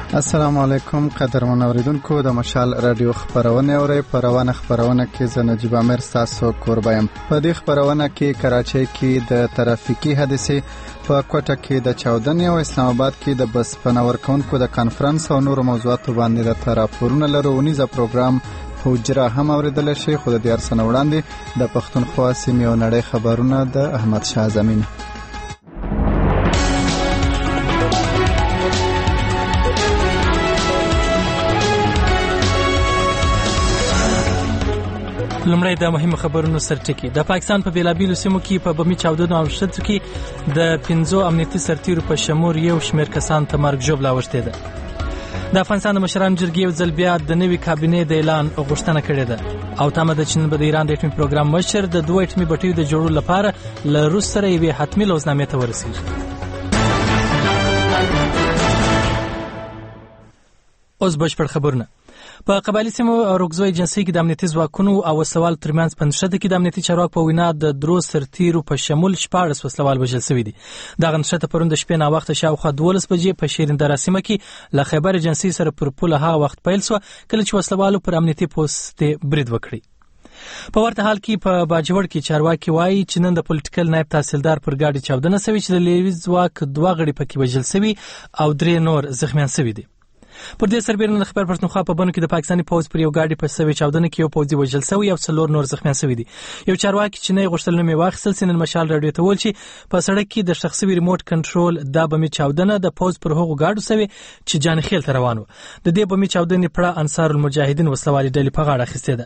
السلام علیکم قدرمن اوریدونکو د مشال رادیو خبرونه اوري په روانه خبرونه کې زه نجیب امیر تاسو کوربایم. په دې خبرونه کې کراچۍ کې د ترافیکي حادثې، په کوټه کې د چاودنې او اسلام آباد کې د بس پنور کونکو د کانفرنس او نور موضوعاتو باندې د راپورونه لرو. ونیزه پروګرام حجره هم اوریدل شي. خو د دې ارسنه وړاندې د پښتونخوا سیمې او نړۍ خبرونه د احمد شاه زمین. لمړی د مهمو خبرونو سرټکی. د پاکستان په بیلابیلو سیمو کې په بمي چاودنو او شتو کې د 15 امنیتي سرتیرو په شمول یو شمېر کسان ته مرګ ژوبله اوښتې ده. د افغانستان د مشرانو جرګې یو ځل بیا د نوي کابینې د اعلان غوښتنه کړې ده او تمه ده چې نن به د ایران د اټومي پروګرام مشر د 2 اټومي بټیو د جوړولو لپاره له روس سره یوې حتمي لوزنامې ته ورسیږي. اوس بشپړ خبرونه. په قبایلي سیمو او روغزو ایجنسۍ کې د امنیتي ځواکونو او وسوال ترمنځ په نښته کې د امنیتي چارواکو په وینا د 3 سرتیرو په شمول 14 وسلوال وژل شوي دي. دغه نښته پرون د شپې ناوخته شاوخوا 12 بجې په شیرین دره سیمه کې له خیبر ایجنسۍ سره پر پوله هغه وخت پیل شو کله چې وسلوالو پر امنیتي پوسټ برید وکړي. په ورته حال کې په باجوړ کې چارواکي وایي چې نن د پولیټیکل نائب تحصیلدار پر ګاډي چاودنه شوې چې د لیوي ځواک 2 غړي پکې وژل شوي او 3 نور زخمیان شوي دي. پر دې سربېره د خبر پښتونخوا په بنو کې د پاکستاني پوز پر یو گاډي په سوي چاودنه کې یو پوزي وژل شوی او 4 نور زخمیان شوي دي. یو چارواکي چې نه غوښتل نوم یې واخیستل سینن مشال رادیو ته ویل چې په سړک کې د شخصي ریموټ کنټرول د بمي چاودنه د پوز پر هغو گاډو سوي چې جانخیل ته روان وو. د دې بمي چاودنې پړه انصار المجاهدین وسلوالي ډلې په غاړه اخیستې ده.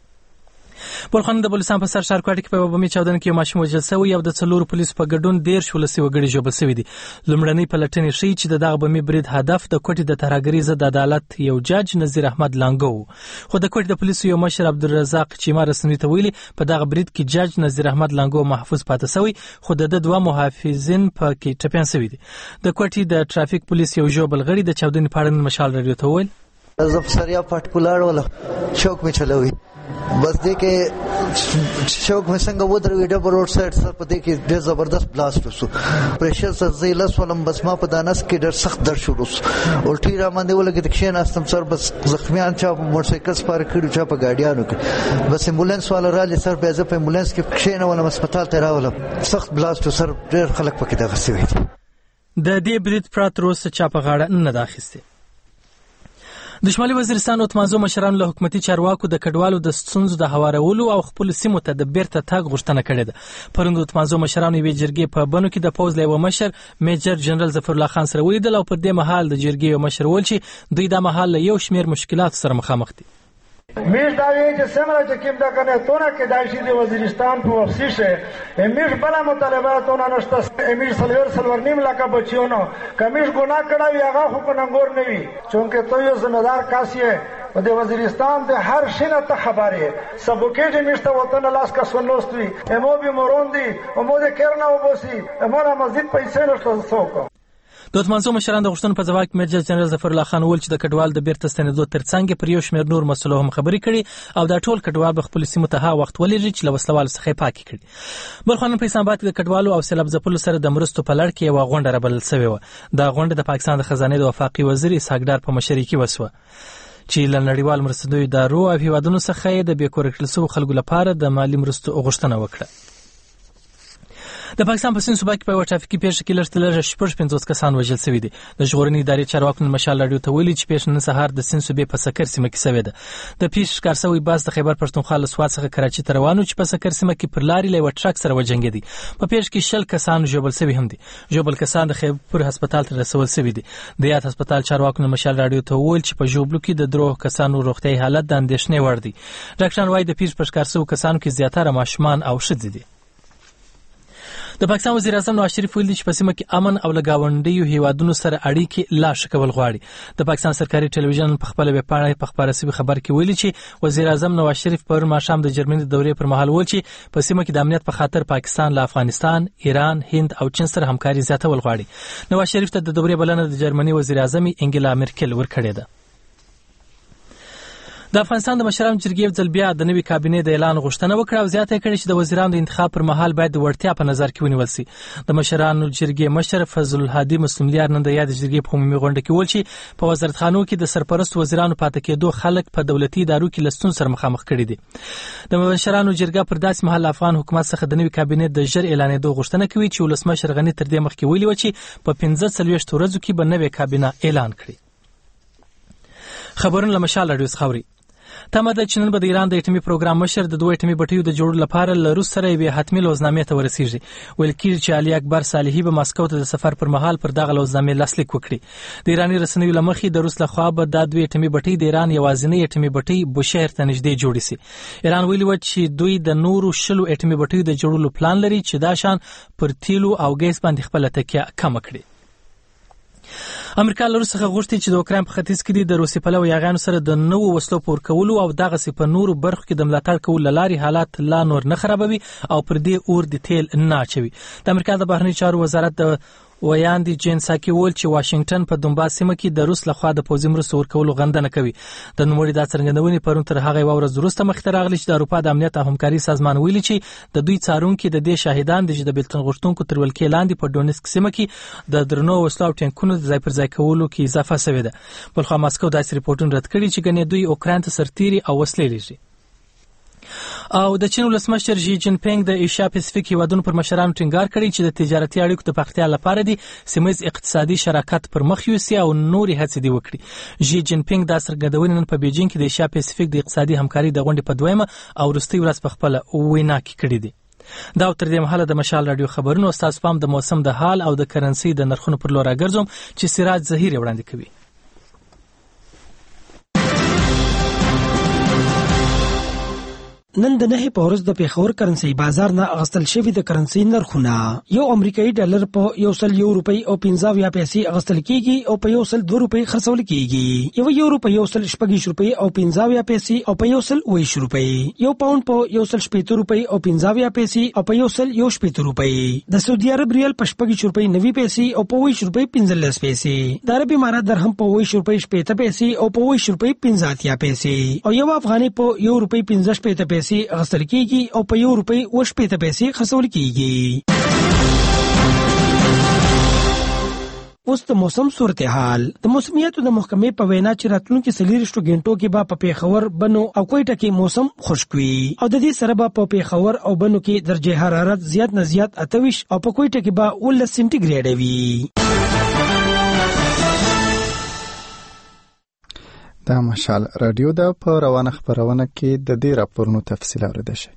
بلخان د بلوچستان په سر شارکوټ کې په بمي چاودنه کې یو ماشوم وژل شوی او د 4 پولیسو په ګډون 13 ولسي وګړي ژوبل شوي دي. لومړنۍ پلټنې ښیي چې دغه بمي برید هدف د کوټې د ترهګرۍ ضد عدالت یو جاج نذیر احمد لانګو وو. خو د کوټې د پولیسو یو مشر عبدالرزاق چیما رسنۍ ته ویلي په دغه برید کې جاج نذیر احمد لانګو محفوظ پاتې شوی خو د 2 محافظین په کې ټپيان شوي دي. د کوټې د ترافیک پولیس یو ژوبل غړي د چاودنې په اړه مشال رادیو ته ویل زفسریا پټکولار ولا چوک می چلوي بس دې کې چوک میں څنګه ودرې ډبل روډ سایډ سر په دې کې ډېر زبردست بلاست وسو پریشر سر زیلس ولم بس ما په دانس کې ډېر سخت درد شروع الټی را باندې ولګې د کښین استم سر بس زخمیان چا موټر سایکل سپار کړو چا په گاډیانو کې بس امبولانس والا را لې سر په ځپه امبولانس کې کښین ولم هسپتال ته راولم سخت بلاست سر ډېر خلک پکې دغه سوي دي. د دې برید پراتروس چا په غاړه نه داخسته. د شمالي وزیرستان او تمازو مشرانو له حکومتي چارواکو د کډوالو د ستونزو د هوارولو او خپل سیمو ته د بیرته تګ غوښتنه کړې ده. پرون د تمازو مشرانو یوې جرګې په بنو کې د پوز له مشر میجر جنرال ظفر الله خان سره ولیدل او پر دې مهال د جرګې یو مشر ول چې دوی د مهال له یو شمېر مشکلات سره مخامخ دي. میش داوی چې سمره چې کیم دا کنه تونه کې دایشي د وزیرستان په افسیشه میش بلا مطالباتونه نشته میش سلور نیم لکه بچیونو کمیش ګناه کړی هغه خو په ننګور نه وي چونکه تو یو ذمہ دار کاسیه و د وزیرستان د هر شینه ته خبره سبوکې چې میشته وطن لاس کا سنوستوي امو به موروندي امو د کرنا وبوسي امو را مسجد پیسې نشته څوک. د تمانزو مشران د غوښتنو په ځواب کې میجر جنرال ظفر الله خان وویل چې د کډوال د بیرته ستنېدو ترڅنګ پر یو شمېر نور مسلو هم خبرې کړي او دا ټول کډوال به خپل سیمو ته وخت ولري چې له وسلوالو څخه پاکي کړي. بلخان په اسلام آباد کې د کډوالو او سیلاب ځپلو سره د مرستو په لړ کې یو غونډه رابلل شوې وه. دا غونډه د پاکستان د خزانې د وفاقي وزیر اسحاق ډار په مشرۍ کې وسوه چې له نړیوال مرستندویو ادارو او هیوادونو څخه د بې کوره کړل شوو خلکو لپاره د مالي مرستو غوښتنه وکړه. د پاکستان په سند صوبه کې په یوه ټرافیکي پیښه کې لږ تر لږه 50 کسان وژل شوي دي. د ژغورنې ادارې چارواکو نن مشال رادیو ته ویلي چې پیښه نن سهار د سند صوبې په سکر سیمه کې شوې ده. د پیښې ښکار شوی بس د خیبر پښتونخوا له سوات څخه کراچي ته روان و چې په سکر سیمه کې پر لارې له یوه ټرک سره وجنګېدی. په پیښه کې 60 کسان ژوبل شوي هم دي. ژوبل کسان د خیبر هسپتال ته رسول شوي دي. د یاد هسپتال چارواکو نن مشال رادیو ته ویل چې په ژوبلو کې د 3 کسانو روغتیايي حالت د اندېښنې وړ دی. ډاکټران وايي د پیښې په ښکار شوو کسانو کې زیاتره ماشومان او ښځې دي. د پاکستان وزیر اعظم نواز شریف ویلي چې په سیمه کې امن او له ګاونډیو هیوادونو سره اړیکې لا ښه کول غواړي. د پاکستان سرکاري ټلویزیون په خپل ویبپاڼه په خبره شوي خبر کې ویلي چې وزیر اعظم نواز شریف پرون ماښام د جرمني د دورې پر مهال ویل چې په سیمه کې د امنیت په خاطر پاکستان له افغانستان، ایران، هند او چین سره همکاري زیاتول غواړي. نواز شریف ته د دورې بلنه د جرمني وزیر اعظم انګلا مرکل ورکړې ده. د افغانستان د مشرانو جرګې ځل بیا د نوي کابینې د اعلان غوښتنه وکړه او زیاته کړې چې د وزیرانو د انتخاب پر مهال باید د وړتیا په نظر کې ونیول شي. د مشرانو جرګې مشر فضل الهادي مسلملیار نن د یاد جرګې په عمومي غونډه کې ویل چې په وزارتخانو کې د سرپرست وزیرانو پاتې کېدو خلک په دولتي ادارو کې له ستونزو سره مخامخ کړي دي. د مشرانو جرګه پر داسې مهال افغان حکومت څخه د نوي کابینې د ژر اعلانېدو غوښتنه کوي چې ولسمشر غني تر دې مخکې ویلي و چې په 45 ورځو کې به نوې کابینه اعلان کړي. خبرونه له مشال راډیو څخه اوري. تمه ده چې نن به د ایران د اټومي پروګرام مشر د دوه اټومي بټیو د جوړولو لپاره له روس سره یوې حتمي لوزنامې ته ورسیږي. ویل کېږي چې علي اکبر صالحي به ماسکو ته د سفر پر مهال پر دغه لوزنامې لاسلیک وکړي. د ایراني رسنیو له مخې د روس لخوا به دا دوه اټومي بټۍ د ایران یوازینی اټومي بټۍ بوشهر ته نږدې جوړې شي. ایران ویلي و چې دوی د نورو 10 اټومي بټیو د جوړولو پلان لري چې دا شان پر تیلو او ګیس باندې خپل تکیه کم کړي. امریکا له روس څخه غوښتي چې د اوکراین په ختیځ کې د روسي پلوي یاغانو سره د نوو وسلو پور کولو او دغه سي په نورو برخو کې د ملاتړ کولو لاري حالات لا نور نه خرابوي او پر دې اور د تیل نه اچوي. د امریکا د بهرنی چارو وزارت د ویاندی جین ساکی ول چې واشنگټن په دونباس سیمه کې د روس لخوا د پوځي مرستو ورکولو غندنه کوي. د نوموړي د څرګندونې پرون تر هغه ورځ وروسته مخ ته راغلی چې د اروپا د امنیت او همکاري سازمان ویلي چې د دوی څارونکو د دې شاهدان دي چې د بلتن غوښتونکو تر ولکې لاندې په ډونسک سیمه کې د درنو وسلو او ټینکونو د ځای پر ځای کولو کې اضافه شوې ده. بلخو ماسکو داسې ریپورتونه رد کړي چې ګنې دوی اوکراین ته سرتيري او وسلې لیږي. او د چین ولسمشر ژی جین پینګ د ایشیا پاسفیک هیوادونو پر مشرانو ټینګار کړی چې د تجارتي اړیکو د پراختیا لپاره د سیمه‌ییز اقتصادي شراکت پر مخ یوسي او نوري هڅې دی وکړي. ژی جین پینګ د سرګردونې نن په بیجینګ کې د ایشیا پاسفیک د اقتصادي همکاري د غونډې په دویمه او وروستۍ ورځ په خپل وینا کې کړی دی. دا تر دې مهاله د مشال رادیو خبرونو استاد پام د موسم د حال او د کرنسي د نرخونو پر لور راګرځوم چې سراج ظهیر وړاندې کوي. نن د نه په ورځ د پیښور کرنسي بازار نه اغستل شوی د کرنسي نرخونه یو امریکایي ډالر په 101 روپۍ او 50 پیسې اغستل کیږي او په 102 روپۍ خرڅول کیږي. یو یورو په 116 روپۍ او 50 پیسې او په 120 روپۍ. یو پاوند په 117 روپۍ او 50 پیسې او په 118 روپۍ. د سعودي عرب ریال په 18 روپۍ 90 پیسې او په 20 روپۍ 15 پیسې. د عرب امارات درهم په 20 روپۍ 70 پیسې او په 20 روپۍ 50 پیسې. او یو افغاني په 1 روپۍ 50 پیسې اغستل کیږي او په 1 روپۍ 80 پیسې خرڅول کیږي. اوس د موسم صورتحال. د موسمیاتو د محکمې په وینا چې راتلونکي 24 غنټو کې به په پیښور بنو او کوټه کې موسم خشک وي او د دې سره به په پیښور او بنو کې درجه حرارت زیات نه زیات 28 او په کوټه کې به 19 سنټیګریډ وي. دا مشال رادیو ده په روانه خبرونه کې د دې راپورونو تفصیل اوریدل شي.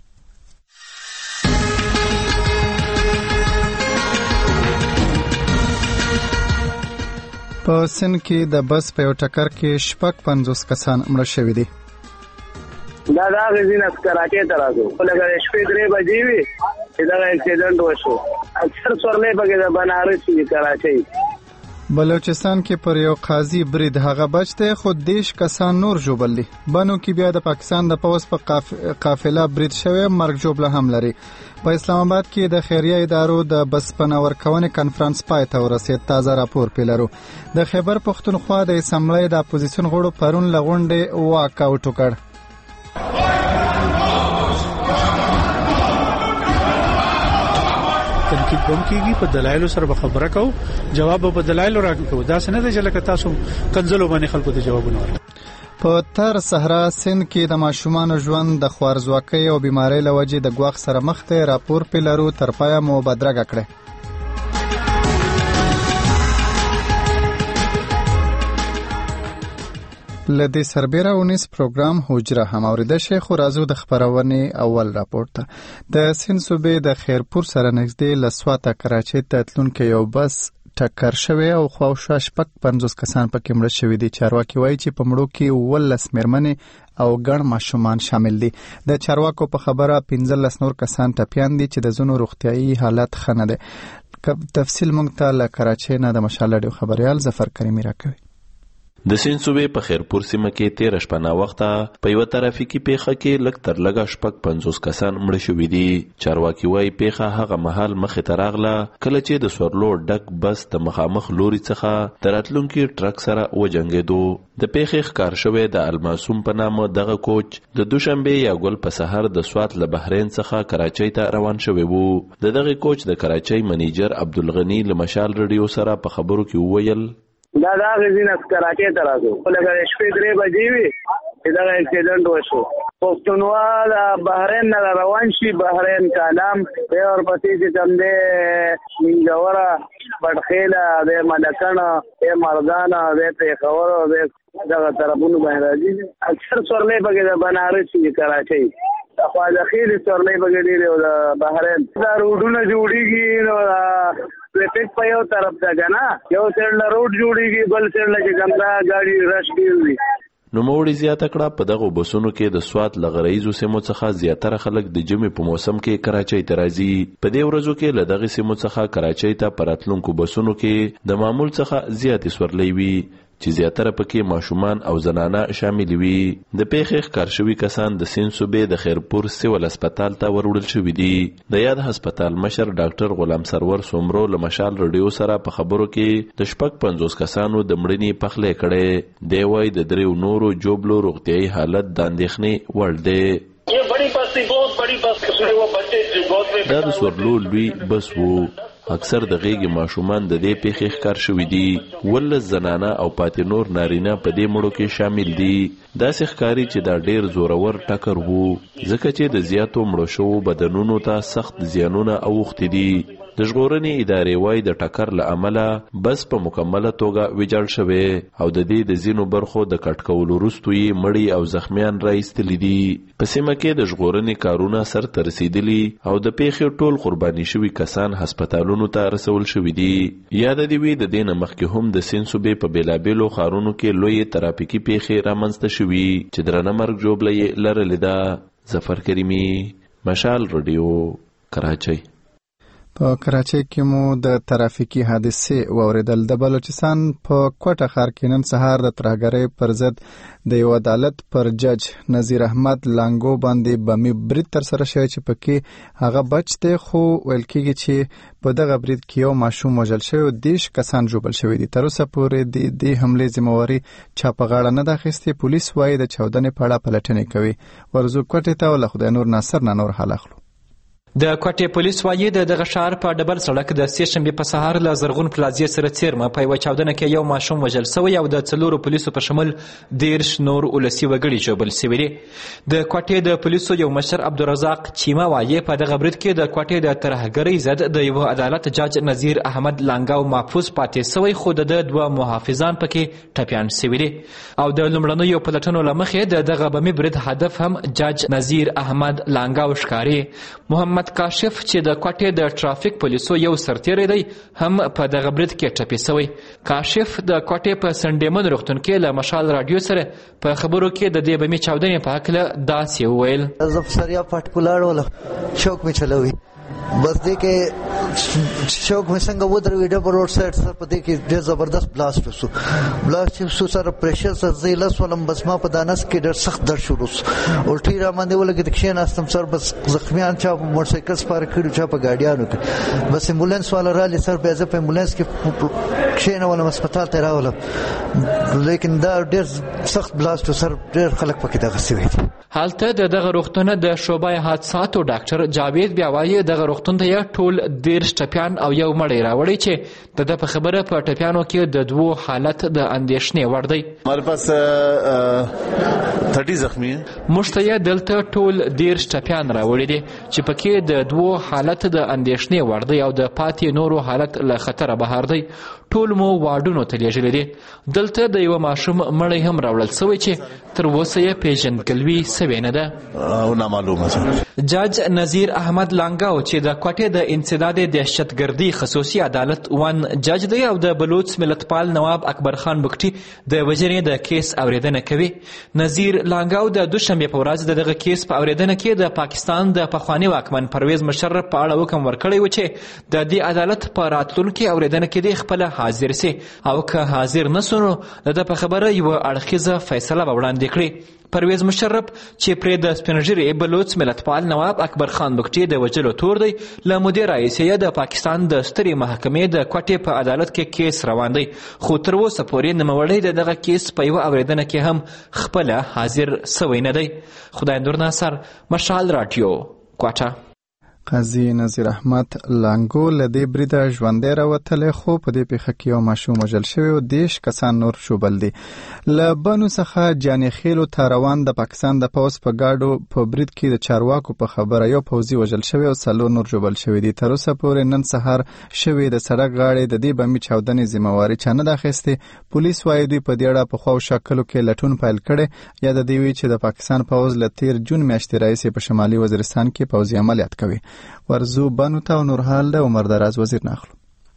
په سن کې د بس په یو ټکر کې 50 کسان مړه شوي دي. دا غزینه کراچۍ ته راځو لکه شپې 3 بجې وي چې دا اکسیډنټ وشو. اکثر سورلې بګه د بنارس کې کراچۍ. بلوچستان کې پر یو قاضي برید هغه بچته خود دیش کسان نور جوړل دي. بنو کې بیا د پاکستان د پوز په قافله برید شوی مرګ جوړل هم لري. په اسلام آباد کې د خیریه ادارو د بس پنور کونې کانفرنس پای ته ورسید. تازه راپور پیلرو د خیبر پښتونخوا د اسمبلی د اپوزیشن غړو پرون لغونډه واک اوټ وکړ. تنقید کوم کیږي په دلایل سره خبره کو جواب په دلایل راکو. دا څنګه د جلکه تاسو کنځلو باندې خلکو ته جوابونه ورکړي. په تر صحرا سند کې د ماشومان ژوند د خوارزواکۍ او بیماری لوجې د غواخ سره مخ ته. راپور پیلرو تر پایا مو بدرګه کړه. لدې سربېره 19 پروګرام حجره هم اوریدل شي. خو راځو د خبرونه اول راپور ته. د سند صوبې د خیرپور سره نږدې لسواته کراچۍ ته تلونکو یو بس ټکر شوی او خواوشا 50 کسان پکې مړه شوي دي. چارواکي وایي چې په مړو کې 19 مېرمنې او ګڼ ماشومان شامل دي. د چارواکو په خبره 15 نور کسان ټپيان دي چې د زونو روغتيایي حالت ښه نه دي. تفصیل مونږ ته له کراچۍ نه د مشال رادیو خبريال ظفر کریمی راکوي. د سین صوبې په خیرپور سیمه کې 13 شپه نا وخته په یو ترافیکي پیښه کې لږ تر لږه شپږ 50 کسان مړه شوي دي. چارواکي وایي پیښه هغه مهال مخې ته راغله کله چې د سورلو ډک بس د مخامخ لوري څخه د راتلونکي ټرک سره وجنګېدو. د پیښې ښکار شوی د الماسوم په نامه دغه کوچ د دوشنبې یا ګل په سحر د سوات له بحرین څخه کراچۍ ته روان شوی وو. د دغه کوچ د کراچۍ منیجر عبدالغنی له مشال رادیو سره په خبرو کې وویل دا غزینه کراچۍ ته راځو لکه شپې 3 بجې وي چې دا اکسیډنټ وشو. پښتونوا د بحرین نه روان شي بحرین کالام به اور پسې چې کوم دې منجوره پټخیله د ملکانه د مردانه د پیښور او د دغه طرفونو باندې راځي. اکثر سورلې بګه د بنارس کې کراچۍ خو د خېل سورلې بګه دی او د بحرین دا روډونه جوړیږي نو ټریفیک په یو طرف ته کنه یو سړی له روډ جوړیږي بل سړی چې ګمدا غاډي رش دی. نو موړي زیاته کړه په دغه بسونو کې د سوات لغړیزو سیمو څخه زیاتره خلک د جمعې په موسم کې کراچۍ ته راځي. په دې ورځو کې له دغه سیمو څخه کراچۍ ته پراتلونکو بسونو کې د معمول څخه زیاتې سورلۍ وي چې زیاتره پکې ماشومان او زنانه شامل وي. د پیښې ښکار شوي کسان د سین صوبې د خیرپور سیول هسپتال ته وروړل شوي دي. د یاد هسپتال مشر ډاکټر غلام سرور سومرو له مشال رادیو سره په خبرو کې د شپږ 50 کسانو د مړینې پخلی کړی. دی وایي د 3 نورو جوبلو روغتیایي حالت د اندېښنې وړ دی. دا د سورلو لوی بس وو. اکثر د غیږې ماشومان د دې پیښې ښکار شوي دي. 12 زنانه او پاتې نور نارینه په دې مړو کې شامل دي. داسې ښکاري چې دا ډیر زورور ټکر وو ځکه چې د زیاتو مړو شوو بدنونو ته سخت زیانونه اوښتي دي. د ژغورنې ادارې وایي د ټکر له امله بس په مکمله توګه ویجاړ شوی او د دې د ځینو برخو د کټ کولو وروسته یې مړي او زخمیان راایستلي دي. په سیمه کې د ژغورنې کارونه سرته رسیدلي او د پیښې ټول قرباني شوي کسان هسپتالونو ته رسول شوي دي. یاد دې وي د دې نه مخکې هم د سین صوبې په بیلابیلو ښارونو کې لویې ترافیکي پیښې رامنځته شوي چې درنه مرګ ژوبله یې لرلې ده. ظفر کریمي، مشال رادیو، کراچۍ. په کراچۍ کې مو د ترافیکي حادثې واوریدل. د بلوچستان په کوټه ښار کې نن سهار د ترهګرۍ پر ضد د یو عدالت پر جج نذیر احمد لانګو باندې بمي برید تر سره شوی چې پکې هغه بچ دی خو ویل کېږي چې په دغه برید کې یو ماشوم وژل شوی او 10 کسان ژوبل شوي دي. تر اوسه پورې د دې حملې ذمہواري چا په غاړه نه ده اخیستې. پولیس وایي د چاودنې په اړه پلټنې کوي. ورزو کوټې ته له خدای نور ناصر نه نور حال اخلو. د کوټې پولیس وایي د دغه ښار په ډبل سړک د سې شنبې په سهار له زرغون پلازې سره څیرمه په یوه چاودنه کې یو ماشوم وژل شوی او د 4 پولیسو په شمول 13 نور ولسي وګړي ژوبل شوي دي. د کوټې د پولیسو یو مشر عبدالرزاق چیمه وایي په دغه برید کې د کوټې د ترهګرۍ ضد د یوه عدالت جج نذیر احمد لانګاو محفوظ پاتې شوی خو د 2 محافظان پکې ټپیان شوي دي او د لومړنیو پلټنو له مخې د دغه بمي برید هدف هم جج نذیر احمد لانګاو ښکاري. محمد کاشف چې د کوټې د ټرافیک پولیسو یو سرتیری دی هم په دغه برید کې ټپي شوی. کاشف د کوټې په سنډیمن روغتون کې له مشال رادیو سره په خبرو کې د دې بمي چاودنې په هکله داسې وویل. زه په سریا پټ پولاړ ولا چوک می چلوي بس دې کې شوق مې څنګه ودرېږي ډبل روډ سایډ سره په دې کې ډېر زبردست بلاست وسو. بلاست چې سره پریشر سره زه لس ولم بس ما په دانس کې ډېر سخت درد شروع سو. الټي را باندې ولګېد کښېناستم سر بس زخمیان چا په موټرسایکل سپاره کړي چا په ګاډیانو کې بس امبولانس والا رالي سر بیا زه په امبولانس کې کښېنولم هسپتال ته راولم لیکن دا ډېر سخت بلاست و سر ډېر خلک پکې دغه شوي دي. هلته د دغه روغتون د شعبه حادثاتو ډاکټر جاوید بیا وایي دغه روغتون ته یې ټول 13 ټپیان او یو مړی راوړی چې د ده په خبره په ټپیانو کې د 2 حالت د اندېښنې وړ دی. हमारे पास 30 زخمی हैं. موږ ته یې دلته ټول 13 ټپیان راوړي دي چې پکې د 2 حالت د اندېښنې وړ دی او د پاتې نورو حالت له خطره بهر دی. ټول مو واډونو ته لیږلي دي. دلته د یوه ماشوم مړی هم راوړل شوی چې تر اوسه یې پیژندګلوي سوې نه ده. او نامعلومه. جج نذیر احمد لانګاو چې د کوټې د انسداد دهشتګردي خصوصي عدالت 1 جج دی او د بلوچ ملتپال نواب اکبر خان بکټي د وژنې د کیس اوریدنه کوي. نذیر لانګاو د دوشنبې په ورځ دغه کیس په اوریدنه کې د پاکستان د پخواني واکمن پرویز مشرف په اړه حکم ورکړی و چې د دې عدالت په راتلونکي اوریدنه کې د خپل حاضر حاضر سي او که حاضر نسونو د په خبره یو اړخیزه فیصله به وړاندې کړي. پرویز مشرف چې پرې د سپینږیري بلوچ ملتپال نواب اکبر خان بګټي د وجلو تور دی له مودې راهیسې د پاکستان د سترې محکمې د کوټې په عدالت کې کیس روان دی، خو تر اوسه پورې نوموړی دغه کیس په یوه اورېدنه کې هم خپله حاضر سوی نه دی. خدای نور ناصر، مشال راډیو، کوټه. قاضي نذیر احمد لانګو له دې بریده ژوندی راوتلی، خو په دې پیښه کې یو ماشوم وژل شوی او 10 کسان نور شوبل دي. له بنو څخه جانې خیلو ته روان د پاکستان د پوځ په ګاډو په برید کې د چارواکو په خبره یو پوځي وژل شوی او 4 نور ژوبل شوي دي. تر اوسه پورې نن سهار شوی د سړک غاړې د دې بمي چاودنې ذمهواري چا نه ده اخیستې. پولیس وایي دوی په دې اړه پخوا شکلو کې لټون پیل کړی، یا د دې وی چې د پاکستان پوځ له تیر جون میاشتې راهیسې په شمالي وزیرستان کې پوځي عملیات کوي. ورزو بنو ته او نورحال د عمر دراز وزیر ناخلو.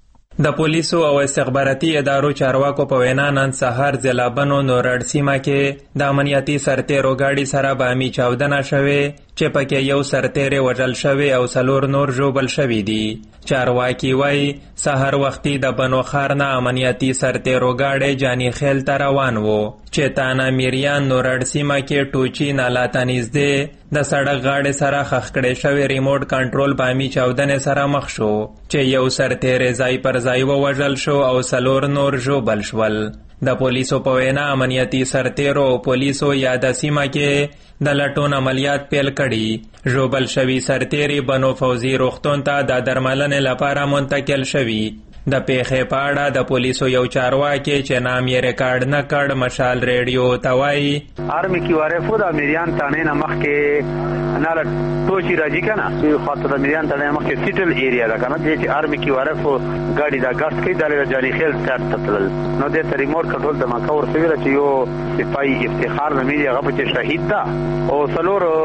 د پولیسو او استخباراتي ادارو چارواکو په وینا نن سهار ضلع بنو نورډ سیمه کې د امنیتي سرتیرو ګاډي سره بامي چاودنه شوې چې پکې یو سرتیری وژل شوی او 4 نور ژوبل شوي دي. چارواکي وایي سهار وختي د بنو ښار نه امنیتي سرتیرو ګاډی جانې خیل ته روان و چې تانا میریان نورډ سیمه کې ټوچي نالا ته نږدې د سړک غاړې سره خښ کړی شوی ریموټ کنټرول بامي چاودنې سره مخ شو چې یو سرتیری ځای پر ځای ووژل شو او 4 نور ژوبل شول. د پولیسو په وینا امنیتي سرتیرو او پولیسو یاده سیمه کې د لټون عملیات پیل کړي. ژوبل شوي سرتیري بنو فوزي روغتون ته د درملنې لپاره منتقل شوي. د پیښې په اړه د پولیسو یو چارواکي چې نام یې ریکارډ نه کړ مشال ریډیو ته وایي آرمی کی وارفو د میریان تانې نه مخکې نه ټوچي راځي که نه خاطر د میریان تانې نه مخکې سیټل ایریا ده که نه دې چې آرمی کی وارفو ګاډي دا ګاټ کوي دا د جاني خیل سټارټ ته تلل نو دې ته ریموټ کنټرول ته مکه ورسوي ده چې یو سپایي افتخار نومیږي هغه پکې شهید ده او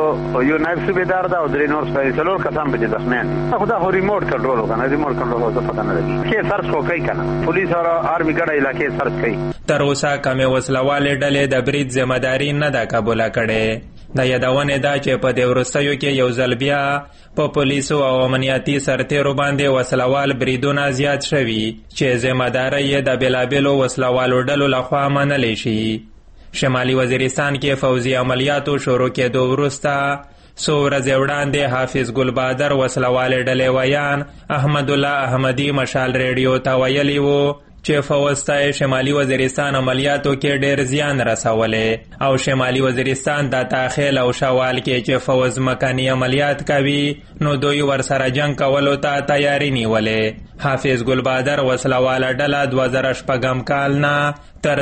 4 یو نایب صوبیدار ده او 3 نور 4 کسان پکې زخمیان دي. خو دا خو ریموټ کنټرول وکړه، ریموټ کنټرول څه پته نه لګي سرچ کوي کنه پولیس او آرمی ګډه علاقې سرچ کوي. تر اوسه کومې وسلوالې ډلې د برید ذمہداري نه ده قبوله کړې. د یادونې ده چې په دې وروستیو کې یو ځل بیا په پولیسو او امنیتي سرتیرو باندې وسلوال بریدونه زیات شوي چې ذمہداري یې د بېلابېلو وسلوالو ډلو لخوا منلی شي. شمالي وزیرستان کې فوزي عملیاتو شروع کېدو وروسته څو ورځې وړاندې حافظ ګل بادر وسلوالې ډلې ویان احمد الله احمدي مشال ریډیو ته ویلي وو چې فوز ته شمالي وزیرستان عملیاتو کې ډېر زیان رسولی او شمالي وزیرستان د تاخیل او شوال کې چې فوز مکاني عملیات کوي نو دوی ورسره جنگ کولو ته تیاری نیولې. حافظ ګل بادر وسلواله ډله 2006 کال نه تر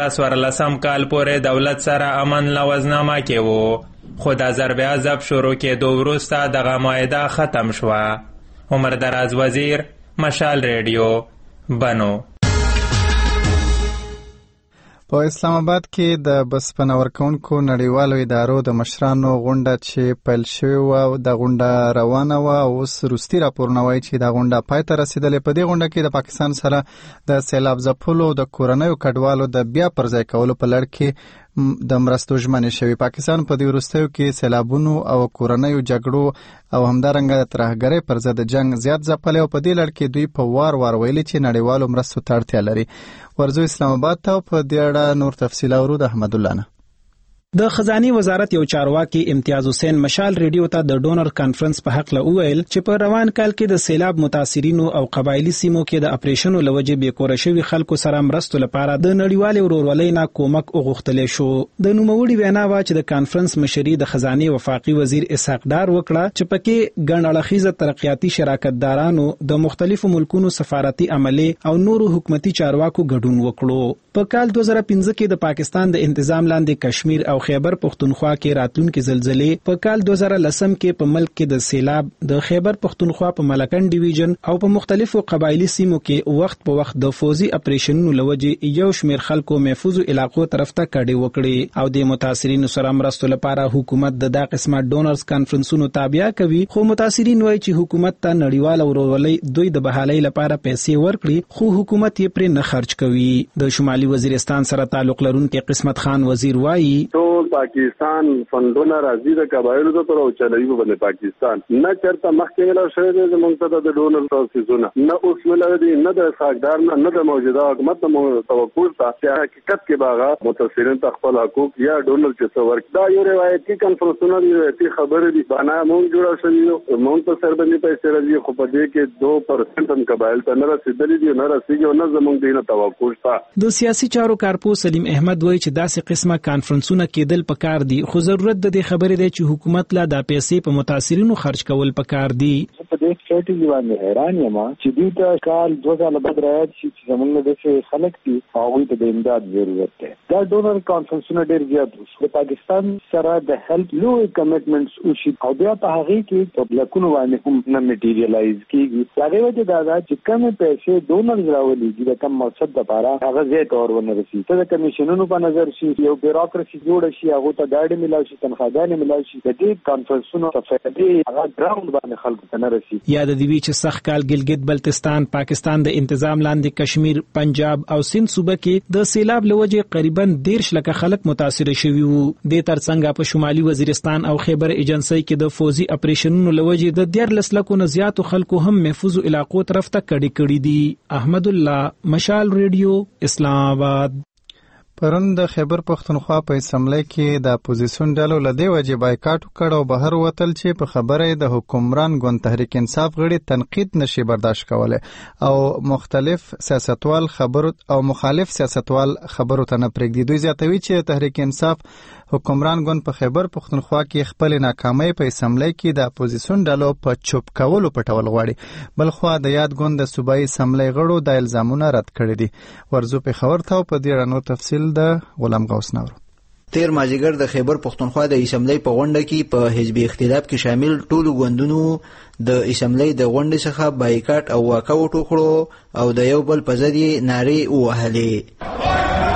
2014 کال پورې دولت سره امن لوزنامه کې وو، خو د ضرب عضب شروع کېدو وروسته دغه معاهده ختم شوه. عمر دراز وزیر، مشال ریډیو، بنو. په اسلام آباد کې د بسپنه ورکوونکو نړیوالو ادارو د مشرانو غونډه چې پیل شوې وه د غونډه روانه وه او اوس وروستي راپورونه وایي چې دا غونډه پای ته رسېدلې. په دې غونډه کې د پاکستان سره د سیلاب ځپلو او د کورنیو کډوالو د بیا پرځای کولو په لړ کې د مرستو ژمنې شوي. پاکستان په دې وروستیو کې سیلابونو او کورنیو جګړو او همدارنګه د ترهګرۍ پر ضد جنگ زیات ځپلی او په دې لړ کې دوی په وار ویلي چې نړیوالو مرستو ته اړتیا لري. ورځو اسلام آباد ته په دې اړه نور تفصیل اورو د احمد الله نه. د خزاني وزارت یو چارواکي امتیاز حسین مشال ریډیو ته د ډونر کانفرنس په حق له وویل چې په روان کال کې د سیلاب متاثرینو او قبایلی سیمو کې د اپریشنو لوجې بیکوره شوي خلکو سره مرستو لپاره د نړیوالې ورورولۍ نه کومک وغوښتلی شو. د نوموړي وینا وه چې د کانفرنس مشري د خزاني وفاقي وزیر اسحاق ډار وکړه چې پکې ګڼ اړخیزه ترقیاتي شراکتدارانو د مختلفو ملکونو سفارتي عملې او نورو حکومتي چارواکو ګډون وکړو. په کال 2015 کې د پاکستان د انتظام لاندې کشمیر او خیبر پختونخوا کې راتلونکي زلزلې، په کال 2010 کې په ملک کې د سیلاب، د خیبر پختونخوا په ملکن ډیویژن او په مختلفو قبایلی سیمو کې وخت په وخت د فوزي اپریشنونو لوجې یو شمیر خلکو محفوظو علاقو طرف ته کډې وکړي او د متاثرینو سره مرستو لپاره حکومت د دا قسمه ډونرز کانفرنسونو تابع کوي. خو متاثرین وایي چې حکومت ته نړیوال ورورولۍ دوی د بحالۍ لپاره پیسې ورکړي خو حکومت یې پرې نه خرج کوي. د شمالي وزیرستان سره تعلق لرونکي قسمت خان وزیر وایي ټول پاکستان فندونه راځي د قبایلو ته او چلوي په پاکستان نه چرته مخکې ولا شوی د منتدى د ډونر تاسیسونه نه اوس ولري نه د ساګدار نه د موجوده حکومت توقع ته چې حقیقت کې باغه متأثرین خپل حقوق یا ډونر چې څور دا یو روایتي کنفرنسونه دي روایتي خبره دي باندې مونږ جوړه شوی مونږ ته سربندي پیسې راځي خو په دې کې 2% هم قبایل ته نه رسیدلي دي نه رسیږي نه زمونږ دینه توقع شته د سیاسي چارو کارپو سلیم احمد وایي چې داسې قسمه کانفرنسونه کېدل پکار دي خو ضرورت د دې خبرې دی چې حکومت لا د پیسې په متأثرینو خرج کول پکار دي. په دې سټریټیجی باندې حیران یم چې دوی ته کال 2000 بعد راځي چې زمونږ د خلک دي هغه ته د امداد ضرورت دی. دا ډونر کانفرنسونه ډېر زیات د پاکستان سره د هیلپ لوی کمټمنټس او شي او بیا په هغه کې په بلکونو باندې هم نه میټیریالایز کیږي. دا وجه دا چې کم پیسې ډونر راولي د کم مقصد لپاره هغه زه تور ونه رسي ته د کمیشنونو په نظر شي یو بیروکراسي جوړ شي هغه ته ګاډي ملاوي شي تنخواګانې ملاوي شي د دې کانفرنسونو تفصیلي هغه ګراوند باندې خلکو ته نه رسي. یاد دی چې سخت کال ګلګت بلتستان پاکستان د انتظام لاندې کشمیر پنجاب او سند صوبه کې د سیلاب لوجه قریبا 13 لک خلک متاثر شوي وو. د ترڅنګ په شمالي وزیرستان او خیبر ایجنسی کې د فوزي اپریشنونو لوجه د 14 لکو نه زیاتو خلکو هم محفوظ علاقو طرف ته کړي دي. احمد الله مشال ریډیو اسلام آباد. پرون د خیبر پختونخوا په اسمبلی کې د اپوزیسیون ډلو لدی وجه بایکاټ وکړ او بهر وتل چې په خبره د حکمران ګوند تحریک انصاف غړي تنقید نشي برداشت کولای او مخالف سیاستوال خبرو ته نه پرېږدي. دوی زیاتوي چې تحریک انصاف حکمران ګوند په خیبر پختونخوا کې خپل ناکامۍ په اسمبلی کې د اپوزیسیون ډلو په چوپ کولو پټول غواړي. بلخوا د یاد ګوند د صوبایي اسمبلی غړو د الزامونه رد کړي دي. ورزو په خبر ته په دې اړه نور تفصیل د غلام غوث نورو. تیر مازیګر د خیبر پختونخوا د اسمبلی په غونډه کې په حزبي اختلاف کې شامل ټولو ګوندونو د اسمبلی د غونډې څخه بایکاټ او واکاوټ وکړو او د یو بل په ضد یې نارې ووهلې.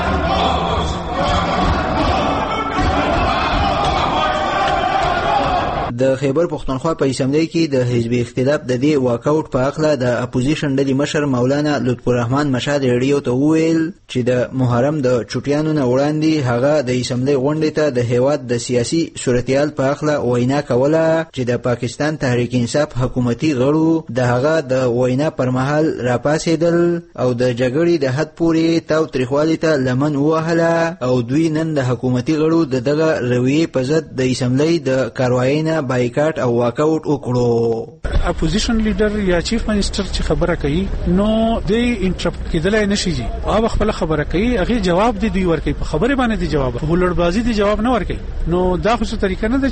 د خیبر پختونخوا په اسمبلی کې د حزبي اختلاف د دې واکاوټ په اړه د اپوزیشن ډلې مشر مولانا لطف الرحمن مشال ریډیو ته وویل چې د محرم د چټیانو نه وړاندې هغه د اسمبلی غونډې ته د هیواد د سیاسي صورتحال په اړه وینا کوله چې د پاکستان تحریک انصاف حکومتي غړو د هغه د وینا پر مهال راپاسېدل او د جګړې د حد پورې تاو تریخوالي ته لمن ووهله او دوی نن د حکومتي غړو د دغه رویې په ضد د اسمبلی د کاروایۍ نه بایکاټ او واکاوټ وکړو. اپوزیشن لیډر یا چیف منسٹر چې خبره کوي نو د انټرپټ کېدلای نشي جی او خپل خبره کوي هغه جواب دی ورکوي په خبره باندې دی جواب هولړبازي دی جواب نه ورکوي. نو دا خو څه طریقه نه ده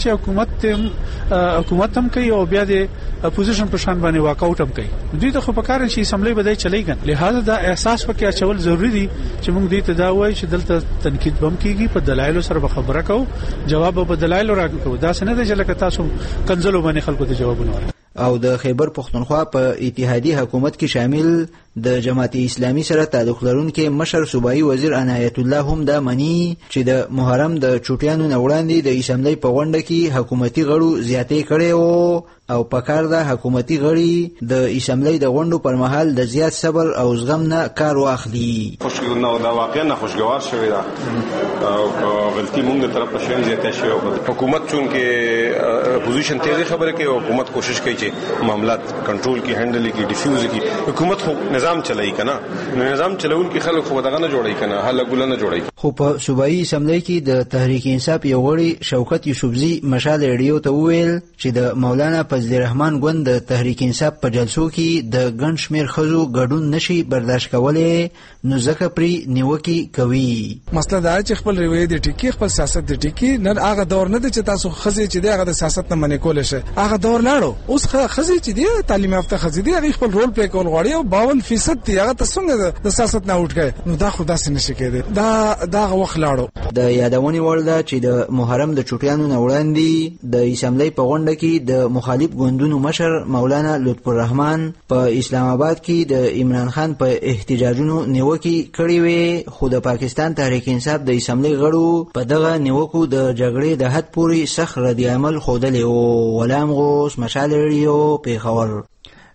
چې حکومت هم کوي او بیا د اپوزیشن په شان باندې واکاوټ هم کوي. دوی ته خو په کار شي اسمبلی بدای چلیږي لہذا دا احساس پکې اچول ضروری دی چې موږ دې ته دا وایي چې دلته تنقید بم کیږي په دلایل سره خبره کوو جواب په دلایل راکوو. دا څنګه ده چې لکه تاسو کنځلو باندې خلکو ته جوابونه ورکړي. او د خیبر پختونخوا په اتحادیه حکومت کې شامل د جماعت اسلامي سره تعلق لرونکي مشر صوبایي وزیر عنایت الله هم دا مني چې د محرم د چټیانو نه وړاندې د اسمبلی په غونډه کې حکومتي غړو زیاتې کړي وو او په کار د حکومتي غړي د اسمبلی د غونډو پر مهال د زیات صبر او زغم نه کار واخلي. خوشګوار دا واقعا نه خوشګوار شوی دا او غلطي موږ د طرف شوی زیاته شوی. حکومت چون کې اپوزیشن تیزه خبره کوي او حکومت کوشش کوي چې معاملات کنټرول کی هندل کی ډیفیوز کی. حکومت خو نظام چلای کنه نظام چلول کی خلک خو دغه نه جوړای کنه حل ګل نه جوړای. خو په صوبایي اسمبلی کې د تحریک انصاف یو غړي شوکت یوسفزي مشال ریډیو ته وویل چې د مولانا فضل الرحمن ګوند د تحریک انصاف په جلسو کې د ګڼ شمېر ښځو ګډون نشي برداشت کولی نو ځکه پرې نیوکې کوي. مسله دا چې خپل رویه د ټیکی خپل سیاست د ټیکی نه هغه دور نه دی چې تاسو خزي چې دغه د سیاست نه منې کول شي. هغه دور لاړو اوس خزي چې دی تعلیم یافته خزي دی هغه خپل رول پلی کول غواړي او 52% دی هغه تاسو د سیاست نه اوټ نو دا خدا سي نشي کېده. دا وخت لاړو. د یادونې وړ ده چې د محرم د چټیانو نه وړاندې د اسمبلی په غونډه کې د مخالف ګوندونو مشر مولانا لطف الرحمن په اسلام آباد کې د عمران خان په احتجاجونو نیوکې کړې وې خو د پاکستان تحریک انصاف د اسمبلی غړو په دغه نیوکو د جګړې د حد پورې سخت رد عمل ښودلی و. غلام غوث مشال ریډیو پیښور.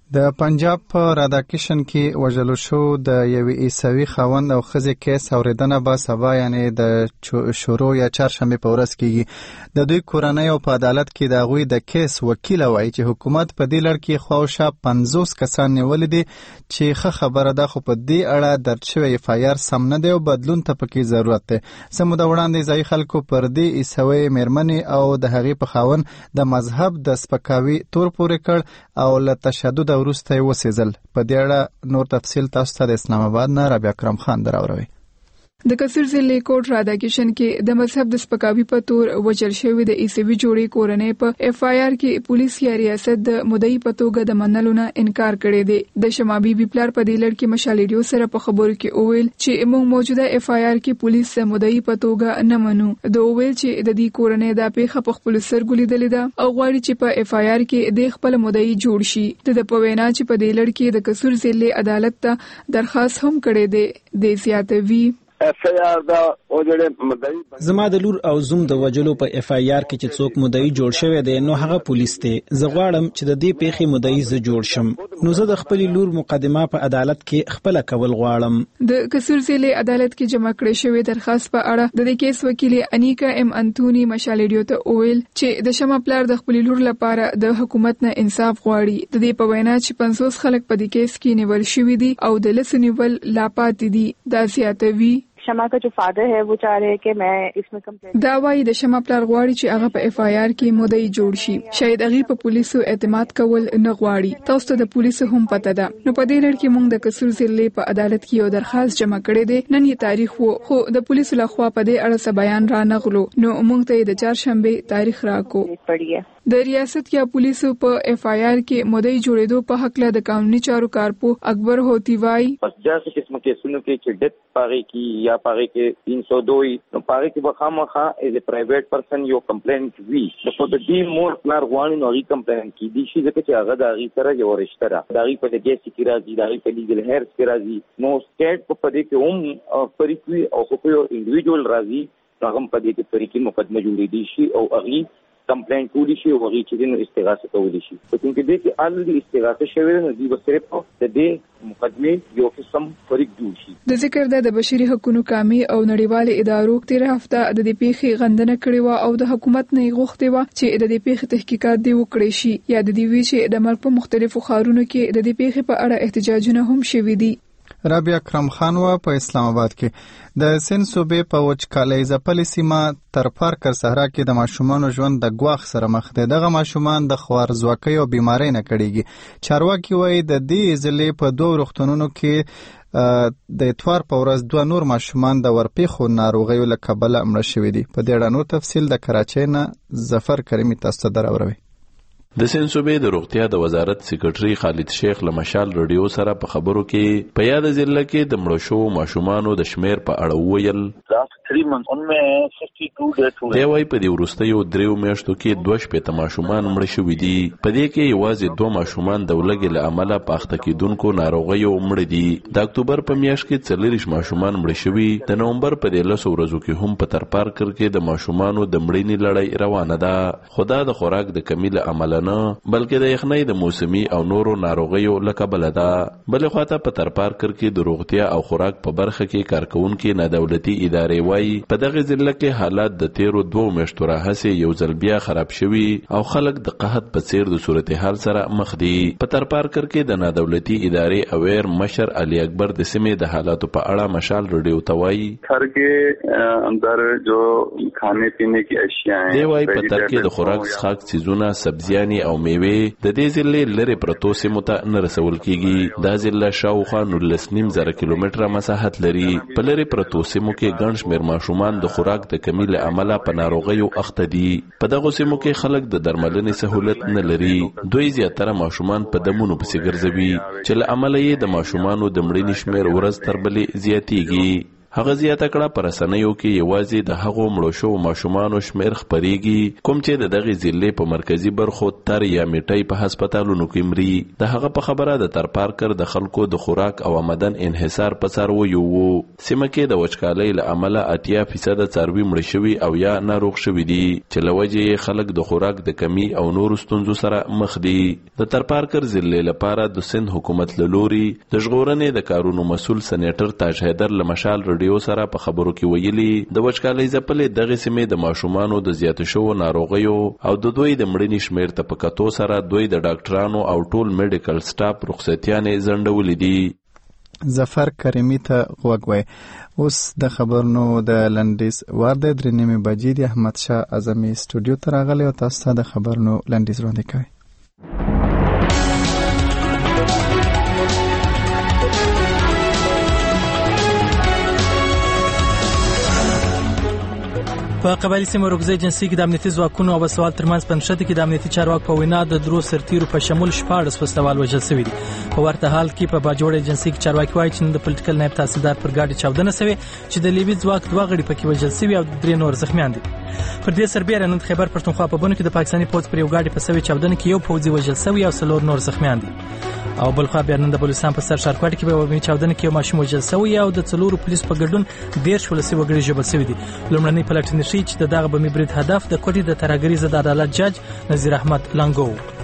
د پنجاب په راداکشن کې وژل شو د یوې عیسوي خاوند او ښځې کیس اوریدنه به سبا یعنی د شروع یا چهارشنبه په ورځ کېږي. د دوی کورنۍ او په عدالت کې د هغوی د کیس وکیل وایي چې حکومت په دې لړ کې خواوشا 50 کسان نیولي دي چې ښه خبره ده، خو په دې اړه درج شوی اف آی آر سم نه دی او بدلون ته پکې ضرورت دی. څه موده وړاندې ځایي خلکو پر دې عیسوي مېرمنې او د هغې په خاوند د مذهب د سپکاوي تور پورې کړ او له تشدد وروسته یې وسېزل. په دې اړه نور تفصیل تاسو ته د اسلام آباد نه رابعه اکرم خان دراوروي. د کثیر ضلع کوټ راداکشن کې د مذهب د سپکاوي په تور وژل شوی د عیسوي جوړې کورنۍ په اف آی آر کې پولیس یا ریاست د مدعي په توګه د منلو نه انکار کړی دی. د شمابي بي پلار په دې لړ کې مشال ریډیو سره په خبرو کې اویل چې موږ موجوده اف آی آر کې پولیس د مدعي په توګه نه منو. د اویل چې د دې کورنۍ د پیښه په خپل سرګو لیدلې ده او غواړي چې په اف آی آر کې د خپل مدعي جوړ شي. د په وینا چې په دې لړ کې د کثیر ضلع عدالت ته درخواست هم کړی دی. د زیاتوي اف آی آر دا او جړې مدعي زما د لور او زوم د وجلو په اف آی آر کې چې څوک مدعي جوړ شوی دی نو هغه پولیس دی. زه غواړم چې د دې پیښې مدعي زه جوړ شم، نو زه د خپل لور مقدمه په عدالت کې خپل کول غواړم. د کثیر ضلع عدالت کې جمع کړی شوی درخواست په اړه د دې کیس وکیل انیکا ام انتونی مشال ریډیو ته اویل چې د شمه پلار د خپل لور لپاره د حکومت نه انصاف غواړي. د دې په وینا چې 50 خلک په دې کیس کې نیول شوی دي او د لس نیول لا پاتې دي. دا زیاتوي شمع کا جو فادر ہے وہ چاہ رہے کہ میں اس میں کمپلین دا وایي د شمع پلار غواړي چې هغه په اف آی آر کې مدعي جوړ شي. شاید هغه په پولیسو اعتماد کول نه غواړي. تاسو ته د پولیسو هم پته ده. نو په دې لړ کې موږ د کثیر ضلع په عدالت کې یو درخواست جمع کړی دی. نن یې تاریخ وو خو د پولیسو لخوا په دې اړه څه بیان را نغلو، نو موږ ته د چهارشنبه تاریخ راکو. د ریاست یا پولیسو په اف آی آر کې مدعي جوړېدو په حق له د قانوني چارو کارپو اکبر هوتی وای بس جاسه قسم کیسونو کې چې ډیت پاره کې یا پاره کې 302 نو پاره کې بخامخه از ا پرایویټ پرسن یو کمپلینټ وی د دې مور پلار غواړي نو هغه کمپلینټ کې دي چې هغه د هغه سره یو رشتہ ده د هغه په دې کې راځي د هغه په لیګل هیرز کې راځي نو سټیټ په دې کې هم پریکوي او په یو انډیویډوال راځي هغه په دې کې پریکي مقدمه جوړې دي شي او هغه کمپلینټ کولی شي او هغه چې د استغاثه کولی شي. په کوم کې دې کې الګي استغاثه شوی نه دی وسره په دې مقدمه یو قسم فریق جوړ شي. د ذکر د بشري حقوقو کامي او نړیوال ادارو تیر هفته د دې پیښې غندنه کړې و او د حکومت نه غوښتي و چې د دې پیښې تحقیقات دی وکړي شي یا د دې وی چې د ملک په مختلفو ښارونو کې د دې پیښې په اړه احتجاجونه هم شوي دي. رابعه اکرم خان و په اسلام آباد کې د سند صوبې په وچکالۍ ځپلې سیمه تر پارکر صحرا کې د ماشومانو ژوند د ګواښ سره مخ دی. دغه ماشومان د خوارځواکۍ او بیمارۍ نه کړيږي. چارواکي وایي د دې ضلع په 2 روغتونونو کې د اتوار په ورځ 2 نور ماشومان د ورپېښو ناروغیو له کبله مړه شوي دي. په دې اړه نور تفصیل د کراچۍ نه ظفر کریمي تاسو ته دراوروي. د سند صوبې د روغتیا د وزارت سکرټري خالد شیخ له مشال رادیو سره په خبرو کې په یاد ضلع کې د مړو شوو ماشومانو د شمیر په اړه وویل. دی وايي په دې وروستیو 3 میاشتو کې 2 ماشومان مړه شوي دي. په دې کې یوازې 2 ماشومان د ولګې له امله په اخته کېدونکو ناروغیو مړه دي. د اکتوبر په میاشت کې 40 ماشومان مړه شوي. د نومبر په 10 ورځو کې هم په تر پارکر کې د ماشومانو د مړینې لړۍ روانه ده. خدا د خوراک د کمی له امله نه بلکې د یخنۍ د موسمي او نورو ناروغیو له کبله ده. بلې خواته په تر پارکر کې د روغتیا او خوراک په برخه کې کارکونکي نه دولتي ادارې وایي په دغه ضلع کې حالات د تیرو 2 میاشتو راهیسې یو ځل بیا خراب شوي او خلک د قحط په څیر د صورتحال سره مخ دي. په تر پارکر کې د نادولتي ادارې اویر مشر علي اکبر د سیمې د حالاتو په اړه مشال رادیو ته وایي تر کې اندر جو کھانے پینے کی اشیاء دی وايي په تر کې د خوراک څښاک چیزونه سبزیانې او میوې د دې ضلع لري پرتو سیمو ته نه رسول کیږي. دا ضلع شاوخوا 19.5 کیلومتره مساحت لري. په لري پرتو سیمو کې ګڼ شمېر ماشومان د خوراک د کمی له امله په ناروغیو اخته دي. په دغه سیمو کې خلک د درملنې سہولت نه لري. دوی زیاتره ماشومان په دمونو پسې ګرځوي چې له امله یې د ماشومانو د مړینې شمېر ورځ تر بلې زیاتیږي. هغه زیاته کړه پر رسنیو کې یوازې د هغو مړو شوو ماشومانو شمیر خپرېږي کوم چې د دغه ضلع په مرکزی برخو تر یا میټۍ په هسپتالونو کې مري. د هغه په خبره د تر پارکر د خلکو د خوراک او آمدن انحصار په څارویو وو. سیمه کې د وچکالۍ له امله 80% څاروي مړ شوي او یا ناروغ شوي دي چې له وجې خلک د خوراک د کمی او نورو ستونزو سره مخ دي. د تر پارکر ضلع لپاره د سند حکومت له لوري د ژغورنې د کارونو مسؤل سېنیټر تاج حیدر له مشال رادیو سره په خبرو کې ویلي د وچکالۍ ځپلې دغه سیمې د ماشومانو د زیات شوو ناروغیو او د دوی د مړینې شمیر ته په کتو سره دوی د ډاکټرانو او ټول میډیکل سټاف رخصتیانې ځنډولې دي. ظفر کریمی ته غوږ وای. اوس د خبرونو د لنډیز وار د 3:30 بجې د احمد شاه اعظمي سټوډیو ته راغلی او تاسو ته د خبرونو لنډیز وړاندې کوي. په قبایلی سیمو روغځي جنسي کې د امنیتي ځواکونو او سوال ترمنځ پنځشته کې د امنیتي چارواکو په وینا د درو سرتیرو په شمول 14 وسلوال وژل شوي دي. په ورته حال کې په باجوړ جنسي کې چارواکي وایي چې د پولیټیکل نائب تحصیلدار پر ګاډي چاودنه شوې چې د لیبي ځواک 2 غړي پکې وژل شوي او 3 نور زخمیان دي. پر دې سربېره نن خیبر پښتونخوا په بونو کې د پاکستاني پولیس پر یو ګاډي په سوي چاودنه کې یو پوځي وژل شوی او 4 نور زخمیان دي. او بلخوا بیا نن د بلوچستان په سر شارکوټ کې په وبیني چاودنه کې یو ماشوم وژل شوی او د 4 پولیس په ګډون 10 ولسی وګړي ژوبل شوی دي. لومړنی پلټنې ښيي چې دغه بمي برید هدف د کوټې د ترهګرۍ ضد عدالت جج نذیر احمد لانګو.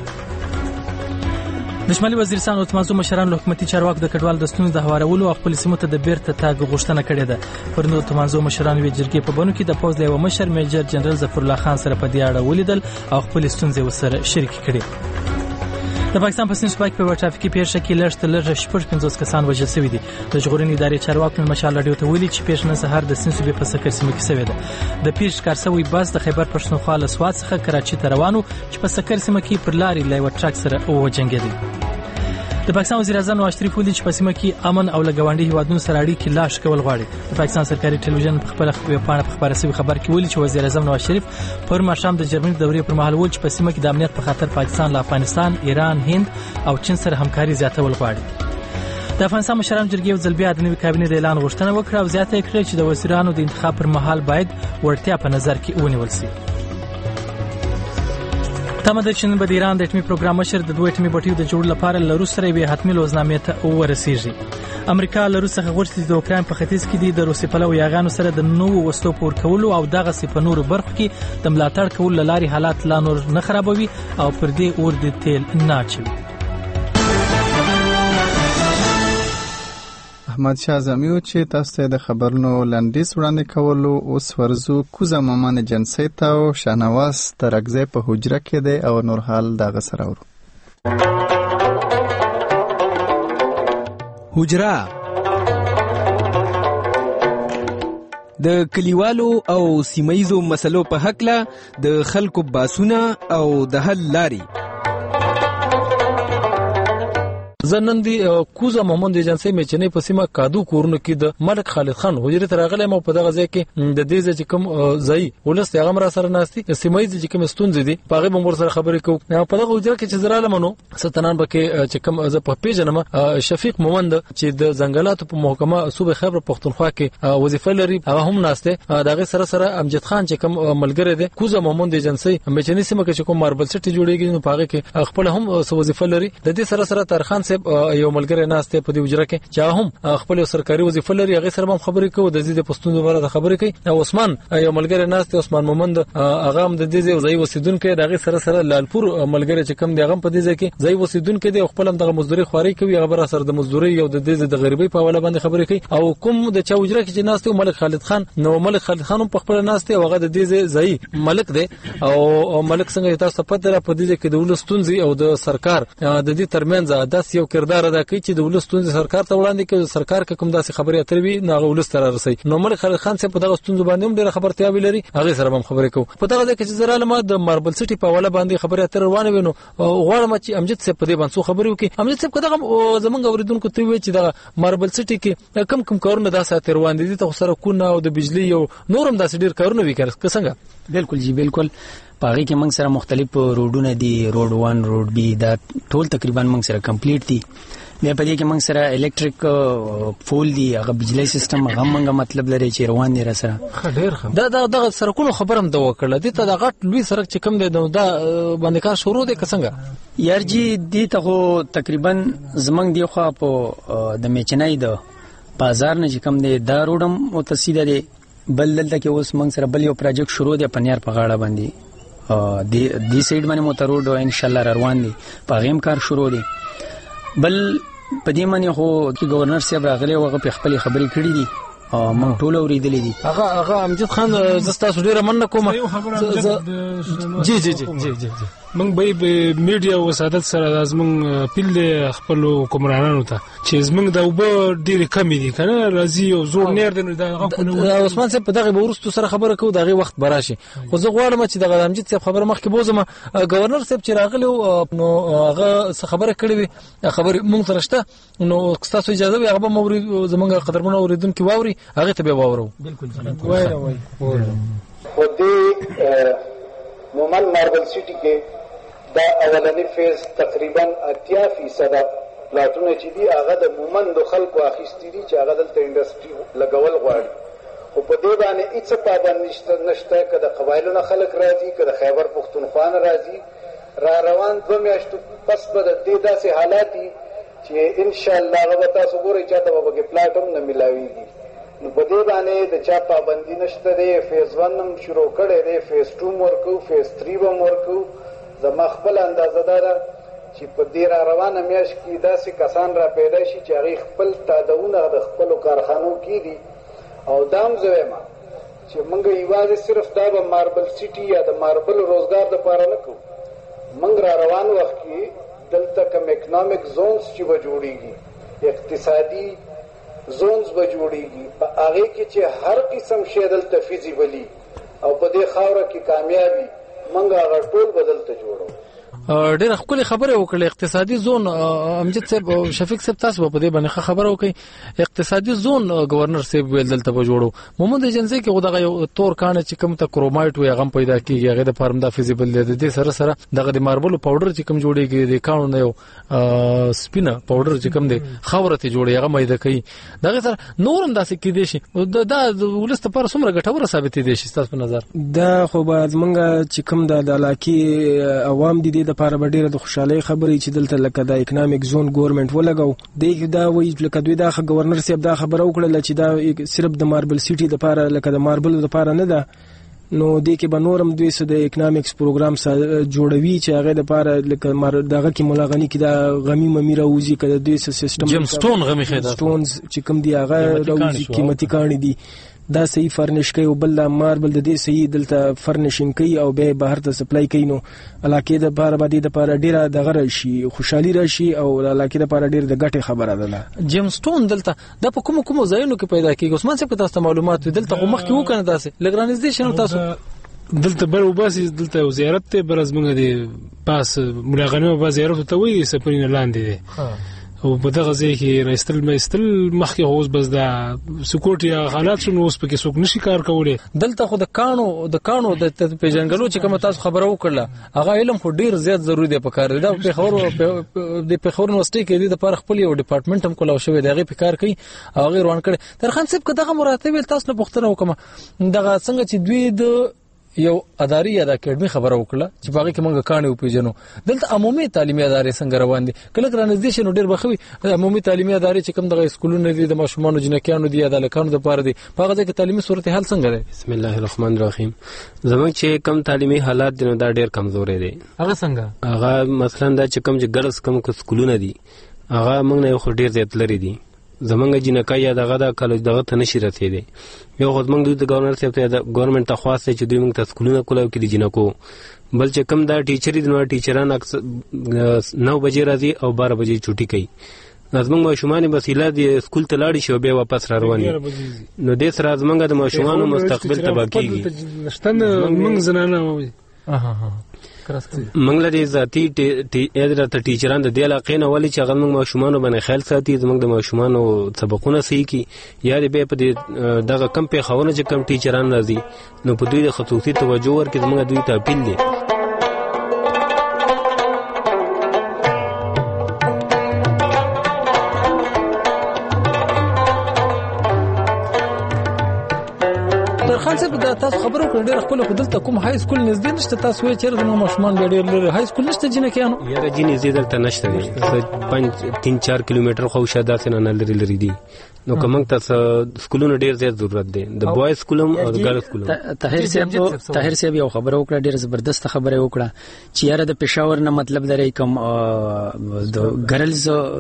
د شمالي وزیرستان او تمازو مشران له حکومتي چارواکو د کډوال د ستونزو د هوارولو او خپل سیمو ته د بیرته تاګ غوښتنه کړې ده. پر نو تمازو مشران وی جرګې په بونو کې د پوز له مشر میجر جنرال ظفر الله خان سره په دې اړه ولیدل او خپل ستونزې وسره شریک کړې. د پاکستان په سند صوبه کې په ټرافیکي پیښه کې لږ 50 کسان وژل شوي دي. د ژغورنې ادارې چارواکو مشال رادیو ته ویلي چې پیښه نن سهار د سند صوبې په سکر سیمه کې شوې ده. د پیښې کار شوی بس د خیبر پښتونخوا له سوات څخه کراچي ته روانو چې په سکر سیمه کې پر لارې له یو ټرک سره وجنګېدل. د پاکستان وزیر اعظم نواز شریف ویلي چې په سیمه کې امن او لګاونډي هیوادونو سره اړیکې لا ښه کول غواړي. د پاکستان سرکاري ټلویزیون په خپل ویبپاڼه په خبره شوی خبر کې ویلي چې وزیر اعظم نواز شریف پر ماښام د جرمني دورې پر مهال ویل چې په سیمه کې د امنیت په خاطر پاکستان له افغانستان، ایران، هند او چین سره همکاري زیاتول غواړي. د افغانستان مشران جرګې یو ځل بیا د نوي کابینې د اعلان غوښتنه وکړه او زیاته کړه چې د وزیرانو د انتخاب پر مهال باید ورتیا په نظر کې ونیول شي. تمه ده چې نن به د ایران د اټومي پروګرام مشر د 2 اټومي بټیو د جوړولو لپاره له روس سره یوې حتمي لوزنامې ته ورسیږي. امریکا له روس څخه غوښتي چې د اوکراین په ختیځ کې د روسي پلوي یاغانو سره د نوو وسلو پور کولو او دغه په نورو برخو کې د ملاتړ کولو لاري حالات لا نور نه خرابوي او پر دې اور د تیل نه اچوي. احمد شاه اعظمي چې تاسو ته د خبرونو لنډیز وړاندې کولو اوس ورزو کوزه مامان جنسي ته او شاهنواز ترګزه په حجره کې دی او نور حال دغه سره ورو. حجره د کلیوالو او سیمایزو مسلو په حق له د خلکو باسونه او د حل لاري. زنن دی کوزه محمد ایجنسی میچنې په سیمه کادو کورونو کې د ملک خالد خان حجره ته راغلی مو په دغه ځای کې د دې ځای کوم ځای ولست هغه مر سره ناشتي سیمایي چې کوم ستونزې دي په هغه مور سره خبرې کوو. په دغه حجره کې چې زراله منو ستنان بکې چې کوم ز په پیژنم شفیق مومند چې د ځنګلاتو په محکمه صوبه خیبر پښتونخوا کې وظیفه لري هغه هم ناشته دغه سره امجد خان چې کوم ملګری دی کوزه محمد ایجنسی میچنې سیمه کې کوم ماربل سټي جوړیږي نو پاره کې خپل هم وظیفه لري. د دې سره ترخان یو ملګری ناشته په دې وجره کې چې هم خپل سرکاري وظیفه لري هغه سره هم خبرې کوي د دې پښتون دوباره خبرې کوي. عثمان یو ملګری ناشته عثمان مومند هغه هم د دې ځای وسیدونکو دغه سره لالپور ملګری چې کم دی هغه په دې ځای کې ځای وسیدونکو دی خپل هم دغه مزدوري خوري کوي هغه سره د مزدوري یو د دې د غریبۍ په حواله باندې خبرې کوي او کوم د چا وجره کې چې ناشته ملک خالد خان نو ملک خالد خان په خپل ناشته هغه د دې ځای ملک دی او ملک څنګه تاسو پته را په دې کې د ولستونځي او د سرکار د دې ترمنځ داس یو کردار ادا کوي چې د ولستونځي سرکار ته وړاندې کوي سرکار کوم داسې خبرې اترې وي نه ولست را رسي. نو ملک خالد خان څخه په دغه ستونزو باندې هم ډېر خبرتیا ویلري هغه سره هم خبرې کوي. په دغه کې چې زراله ما د ماربل سټي په حواله باندې خبرې اترې روانه وینو غواړم چې امجد صاحب په دې باندې خبرې وکړي. امجد صاحب دغه زمونږ اوریدونکو ته وی چې دغه ماربل سټي کې کم کارونه داسې اترې روان دي ته سره کونه او د بجلی او نورم داسې ډېر کارونه وکړي څنګه. بالکل جی بالکل پاره کې موږ سره مختلف روډونه دي روډ 1 روډ 2 دا ټول تقریبا موږ سره کمپلیټ دي بیا په دې کې موږ سره الکتریک پول دی هغه بجلی سیستم هغه موږ مطلب لري چې روان دی را سره ډېر ښه دا سرکونو خبرم د وکړه دې ته د غټ لوی سرک چې کوم دی دا باندې کار شروع دی که څنګه یار جی دې ته خو تقریبا زمونږ دی خو په د میچنای د بازار نه چې کوم دی دا روډم او تسیده دی بل دلته کې اوس موږ سره بل یو پروجیکټ شروع دی پنیار په غاړه باندې دی سایډ باندې موتروډ ان شاء الله روان دي په غیم کار شروع دي بل په دې باندې خو چې گورنر صاحب راغلی هغه په خپل خبرې کړې دي موږ ټول اوریدلې دي هغه امجد خان زستا ډیره مننه کوم جی جی جی جی موږ به میډیا او سعادت سره لازم پیل خپل حکمرانانو ته چې زمونږ د وبو ډیره کمی دي کنه راځي او زور نیر دی دا عثمان صاحب په دغه ورستو سره خبره کوو دغه وخت براشي خو زه غواړم چې دغه امجد صاحب خبره مخکې بوزم گورنر صاحب چې راغلی نو هغه خبره کړې وي خبره مونږ سره شته نو تاسو اجازه وي هغه موري زمونږ قدرمنو اوریدونکو واوري هغه ته به واورو بالکل وای خو دې مومن ماربل سیټي کې دا اولنی فیز تقریبا 80% پلاټونه چې دي هغه د مومن د خلکو اخیستي دي چې هغه دلته انډستری لګول غواړي خو په دې باندې هیڅ پابند نشته که د قبایلو نه خلک راځي که د خیبر پښتونخوا نه راځي را روان 2 میاشتو پس به د دې داسې حالات دي چې ان شاء الله هغه به تاسو ګورئ چاته به پکې پلاټ هم نه میلاویږي نو په دې باندې د چا پابندي نشته دی فیز 1 هم شروع کړی دی فیز 2 هم ورکو فیز 3 هم ورکو زما خپل اندازه ده چې په دې را روانه میاشت کې داسې کسان را پیدا شي چې هغې خپل تادونه د خپلو کارخانو کې دي او دا هم زه وایم چې موږ یوازې صرف دا به ماربل سیټي یا د ماربل روزګار دپاره نه کوو موږ را روان وخت کې دلته کوم اکنامک زونز چې به جوړېږي اقتصادي زونز به جوړېږي په هغې کې چې هر قسم شی دلته فیزیبلي او په دې خاوره کې کامیابي موږ هغه ټول بدلته جوړو ډېر خپل خبره وکړه اقتصادي زون امجد صاحب او شفیق صاحب تاسو په دې باندې خبره وکړي اقتصادي زون گورنر صاحب ویل دلته به جوړو محمد ایجنسی کې غوډه یو تور کانه چې کوم ته کرومایټ وي هغه پیدا کیږي هغه د فارم دا فیزیبل دی د سره سره دغه د ماربل پاوډر چې کوم جوړیږي د کانو نه یو سپینه پاوډر چې کوم دی خوره ته جوړي هغه مېده کوي دغه سره نورم داسې کې دي شي دا ولست پر څومره ګټوره ثابت دي شي تاسو په نظر دا خو به زمونږ چې کوم د علاقې عوام دي د لپاره به ډیره د خوشحالۍ خبرې چې دلته لکه د اکنامک زون ګورنمنت ولګاو دا وایي لکه دوی دا گورنر صاحب دا خبره وکړه چې دا صرف د ماربل سیټي لپاره لکه د ماربل لپاره نه ده نو دې کې به نورم دوی څه د اکنامکس پروګرام جوړوي چې هغه لپاره لکه دغه کې ملاغني کې د غمی ممی راوځي کده دوی سیستم جیم سټون غمی خیدا سټونز چې کوم دی هغه راوځي قیمتي کانی دي دا صحیح فرنش کوي او بل ماربل د دې صحیح دلته فرنشینګ کوي او به بهر ته سپلای کوي نو علاقې د بار باندې د پاره ډیره د غره شي خوشحالي راشي او علاقې د پاره ډیره د ګټه خبره ده جیم سټون دلته د په کوم ځایونو کې پیدا کیږي عثمان صاحب تاسو معلومات دلته خو مخ کې وکنه داسې لګرانیزیشن تاسو دلته بل وباسي دلته زیارت ته برز موږ دی پاس ملاغنه په زیارت ته وي سپرین لاندې دي او په دغه ځای کې راستل مخکې هوس بس دا سکیورټي حالات شنو اوس پکې څوک نشي کار کولای دلته خو د کانو د پیژنګلو چې کوم تاسو خبره وکړه هغه علم خو ډیر زیات ضروری دی په کار دی د پیښور یونیورسيټي کې د پر خپل یو ډپارټمنټ هم کولاو شوی دی هغه په کار کوي هغه روان کړي درخان صاحب کداغه مراتب تاسو نه پوښتنه وکم دغه څنګه چې دوی د یو اداري یا د اکیډمي خبره وکړه چې باغې کې موږ کانه وپیژنو دلته عمومي تعلیمي ادارې څنګه روان دي کله ګرانیزیشن ډیر بخوي عمومي تعلیمي ادارې چې کوم دغه سکولونه دي د ماشومان جنکیانو دي یا د لکانو د پاره دي په هغه ځکه تعلیمي صورتحال څنګه ده بسم الله الرحمن الرحیم زموږ چې کم تعلیمي حالات دي نو دا ډیر کمزورې دي هغه څنګه هغه مثلا دا چې کم چې ګرس کم سکولونه دي هغه موږ نه خو ډیر زیات لري دي زمونږ جنکای یا دغه د کالج دغه ته نشي رسیدي یو خو موږ د گورنر صاحب ته د گورنمنت ته خواسته چې دوی موږ ته سکولونه کولاو کې دي جنکو بل چې کم دا ټیچرې د نو ټیچران 9 بجې راځي او 12 بجې چټي کوي زمونږ ماشومان بسیله د سکول ته لاړ شي او بیا واپس را رواني نو د سره زمونږ د ماشومان مستقبل تباہ کیږي نشتن موږ زنانه منګ لري ذاتی اداره ته ټیچران د دې علاقې نه ولې چې هغه موږ ماشومان باندې خیال ساتي زموږ د ماشومان سبقونه صحیح کی یا به په دغه کم په خاونه چې کم ټیچران راځي نو په دوی د خصوصي توجه ورکړي زموږ دوی ته اپیل دي خان صاحب دا تاسو خبرو کړې ډېر خپل خپل کوم های سکول نږدې نشته تاسو یې چیرې زموږ ماشومان ډېر لري های سکول نشته جنکیانو یاره جنې زیاتره ته نشته دي 5-3-4 کیلومتر خو شاده سره نه لري دي نو کوم ته سکولونو ډېر زیات ضرورت دی د بوای سکولم او د ګرل سکولم. طاهر صاحب یو خبره وکړه ډېر زبردست خبره وکړه چې یاره د پېښور نه مطلب درې کوم د ګرلز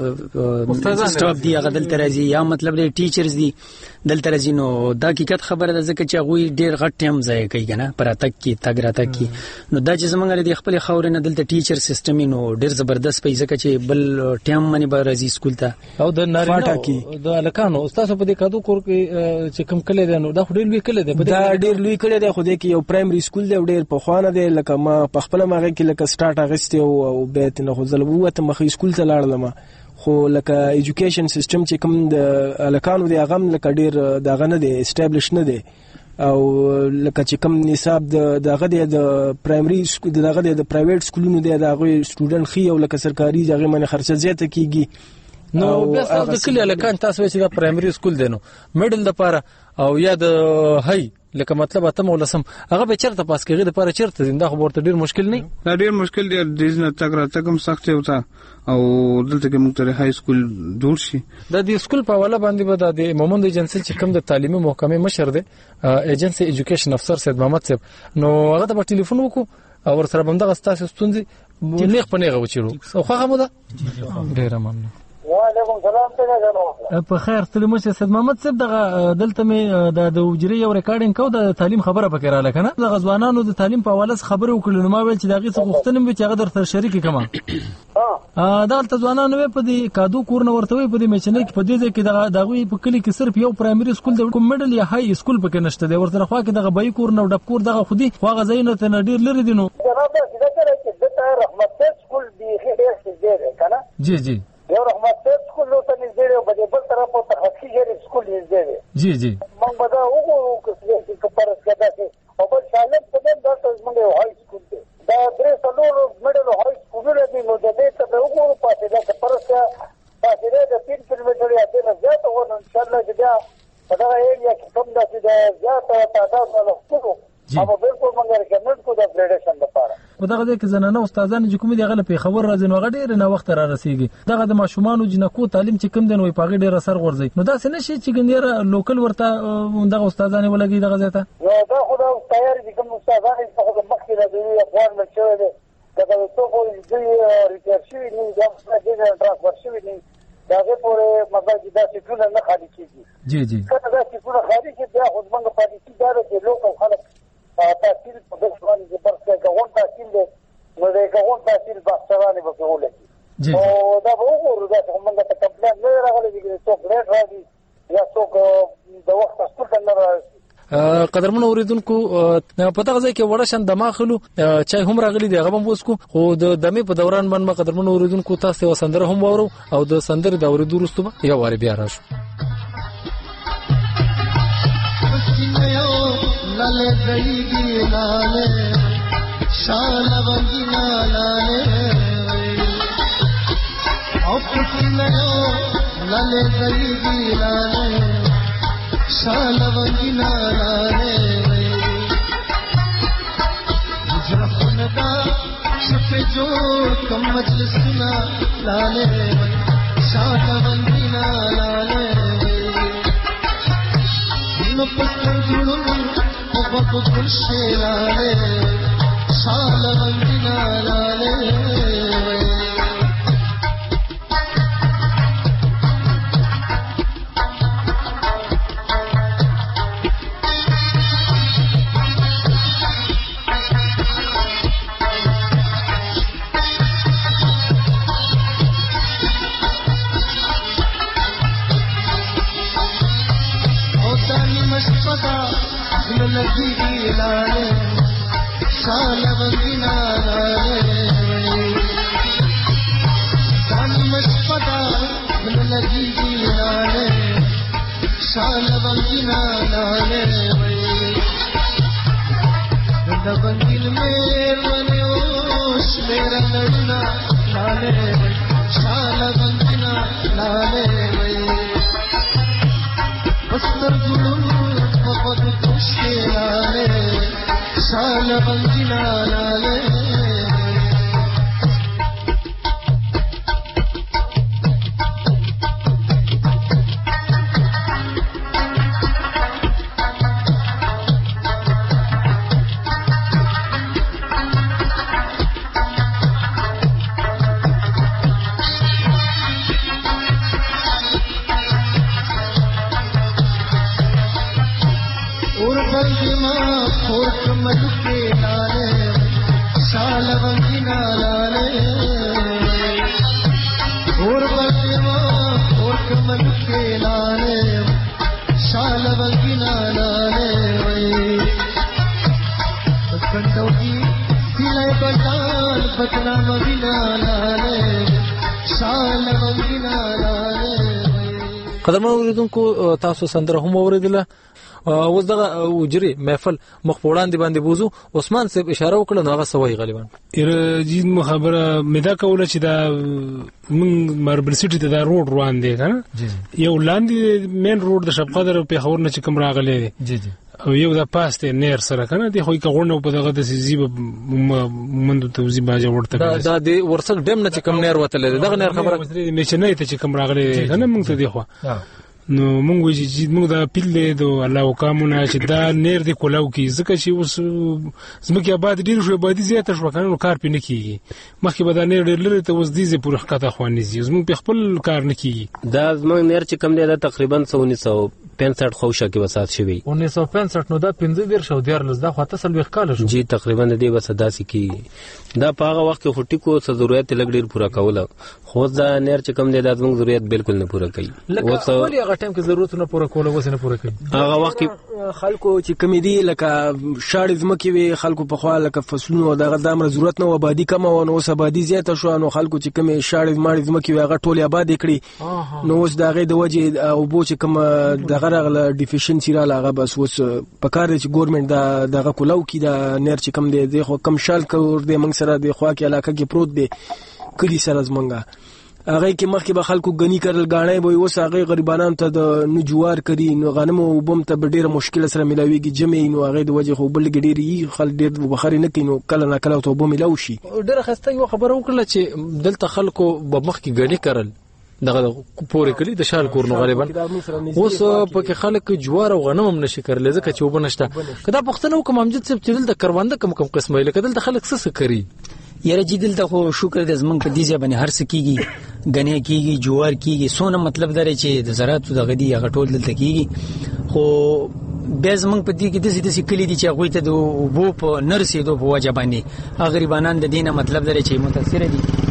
سټاف دی هغه دلته راځي یا مطلب د ټیچرز دی دلته راځي نو دا حقیقت خبره ده ځکه چې هغه ډېر غټ ټیم ځای کوي کنه پر اتک کې تګ راتک کې نو دا چې زمونږ د خپل خاور نه دلته ټیچر سیستم نو ډېر زبردست پي ځکه چې بل ټیم منی به راځي سکول ته او د نارینه د الکانو استاد په دې کادو کور کې چې کم کله دی نو دا ډېر لوی کله دی دا ډېر لوی کله دی خو دې کې یو پرایمري سکول دی ډېر په خوانه دی لکه ما په خپل ماغه کې لکه سٹارټ اغسته او بیت نه خو ځلبوته مخې سکول ته لاړم خو لکه ایجوکیشن سیستم چې کوم د الکانو دی هغه لکه ډېر دغه نه دی اسټابلیش نه دی او لکه چې کوم نصاب دغه د پرایمري سکول دغه د پرایویټ سکولونو دی دغه سټوډنټ خي او لکه سرکاري دغه منه خرچه زیاته کیږي نو بیا تاسو د کلی الکان تاسو چې دا پرایمري سکول دی نو میډل د پاره او یا د هاي لکه مطلب اتم ولسم هغه به چرته پاس کېږي د پاره چرته زنده خو ورته ډیر مشکل نه دا ډیر مشکل دی د دې تک را تکم سخت وتا او دلته کې موږ ته هاي سکول جوړ شي د دې سکول په حواله باندې به د مومند ایجنسی چې کوم د تعلیمي محکمې مشر دی ایجنسی ایجوکیشن افسر سید محمد صاحب نو هغه ته ټلیفون وکړو او ورسره بمدغه ستاسو ستونزې نیغ په نیغه وچیرو او خو مو ده ډیر مننه. وعلیکم سلام څنګه په خیر سلام شه سید محمد صاحب دغه دلته مې د وجري یو ریکارډینګ کو د تعلیم خبره پکې را لکنه د غزوانانو د تعلیم په حواله خبره وکړل نو ما ویل چې دغه څه غوښتنه مې چې هغه در سره شریک کما دغه ځوانانو په دې کادو کور نه ورته وي په دې میچنه کې په دې کې دغه په کلی کې صرف یو پرایمري سکول د کوم میډل یا هاي سکول پکې نشته دی ورته خو کې دغه بای کور نه ډب کور دغه خودي خو غزاینه ته ډیر لري دي نو رحمت سکول دی خیر دی کنه جی جی یو رحمت سکول نو ته نږدې دی په بل طرف ته حقیقي هر سکول نږدې دی جی جی موږ به دا وګورو چې کپارس کدا چې او بل شالت په دې د موږ یو هاي سکول دی دا درې څلور میډل هاي سکول دی نو د دې ته وګورو پاتې دا کپارس پاتې د 3 کیلومتر یا د زیات او ان شاء الله چې دا په دا ایریا کې کوم د زیات تعداد ولا سکول او بالکل موږ ریکمند کوو د اپګریډیشن لپاره په دغه ځای کې زنانه استادان چې کوم دي غل په خبر راځي نو غډیر نه وخت را رسیږي دغه د ماشومان جنکو تعلیم چې کوم دي نو په غډیر اثر ورځي نو دا څه نشي چې ګنیر لوکل ورته دغه استادان ولګي دغه ځای ته دا خو دا تیار دي کوم استادان چې په مخکې راځي افغان مچو دي دا څه خو دې ریسرچ وی نه دا د ټرانسفر شوی نه دا په پوره مطلب دا چې څنګه نه خالي کیږي جی جی کله دا چې څنګه خالي کیږي دا خو څنګه پاتې دا چې لوکل خلک تحصیل په دغه باندې پرسته کوم تحصیل دی نو دا کوم تحصیل بحثونه به کولای شي او دا به وګورو دا څنګه ته کمپلین نه راغلي چې څوک ریټ راځي یا څوک د وخت څخه نه راځي قدرمن اوریدونکو په دغه ځای کې وړه شان دماغلو چای هم راغلي دی هغه هم وسکو خو د دمه په دوران باندې قدرمن اوریدونکو تاسو وسندره هم وورو او د سندره د اوریدو وروسته یو واری بیا راشو लाले गईगी लाले शान वंगी लाले और कितनो लाले गईगी लाले शान वंगी लाले मुझरफनदा सफे जो कम मजलिस सुना लाले शान वंगी लाले नो पत्थर जुड़ूं وقت الشلالة شال غنجنا لالي وداني مشفقة लगी लाले शाल वंगिना लाले दानी मशपदा लगी लाले शाल वंगिना लाले दबंगिल में मने ओश मेरा लड़ना लाले शाल वंगिना लाले बस्तर जुलूम वफद mushkilale shal banginalale قدرمن اوریدونکو تاسو سندره هم اوریدله اوس دغه وجري محفل مخ وړاندې باندې بوزو عثمان صاحب اشاره وکړه نو هغه سوي غالبا جید مخابره مدا کوله چې دا من ماربل سیټي ته دا روډ روان دی کنه یو لاندې مین روډ د شپقدر په خور نه چې کوم راغلی دی جی او یو د پاسته نیر سره کنه دی خو کغونه په دغه د سیزي مند توزی باجه ورته دا د ورسک ډم نه چې کوم نیر وته دغه نیر خبره مې چې نه ته چې کوم راغلی کنه موږ ته دی خو نو موږ وی چې موږ دا پیل دو الله وکامونه چې دا نیر دی کولاو کی ځکه چې اوس زمکه آباد ډیر شو آبادی زیاته شو کنه کار پې نه کیږي مخکې به دا نیر ډیر لري ته اوس دیزه پورې خطه خوانې زی زموږ په خپل کار نه کیږي دا زموږ نیر چې کم دی دا تقریبا 1965 خوشه کې وسات شوی 1965 نو دا 15 شو دیر لزدا خو ته سلوي ښکاله شو جی تقریبا دې وسداسي کی دا په هغه وخت کې خټي کو څه ضرورت لګ ډیر پورا کوله خو دا نیر چې کم دی دا زموږ ضرورت بالکل نه پورا کوي اوس ولې هغه ټیم کې ضرورت نه پورا کوله وسه نه پورا کوي هغه وخت کې خلکو چې کمی دی لکه شاړې زمکه وي خلکو په خوا لکه فصلونو دغه د امر ضرورت نه آبادی کم او نو آبادی زیاته شو نو خلکو چې کمی شاړې ماړې زمکه وي هغه ټول آباد کړي نو اوس دغه د وجه او بو چې کم دغه رغله ډیفیشنسي را لاغه بس اوس په کار چې ګورنمنت دغه کولاو کی دا نیر چې کم دی خو کم شال کور دی موږ سره د خوا کې علاقه کې پروت دی کلی سره زمونږه هغه کې مخکې به خلکو غنی کړل غاڼې به اوس هغه غریبانو ته د نو جوار کړي نو غنم او بم ته ډیره مشکل سره ملاويږي جمع نو هغه د وجه خو بل ډیری خل ډیر بخاري نه کینو کله نه کله ته بم ملاوي شي ډیره خسته یو خبره وکړه چې دلته خلکو به مخکې غنی کړل دغه پورې کلی د شال کور نو غالبا اوس پکې خلک جوار او غنم هم نشي کړل ځکه چې وبنشته کدا پښتنو کوم امجد صاحب چې دلته کروانده کم قسمه لکه دلته خلک څه کوي یاره چې دلته خو شکر دې زمونږ په دې ځای باندې هر څه کیږي غنی کیږي جوار کیږي سونه مطلب درې چې د زراعت د غدي هغه ټول دلته کیږي خو به زمونږ په دې کې د کلی دي چې هغه ته د وبو په نرسېدو په وجه باندې غریبانان د دینه مطلب درې چې متاثر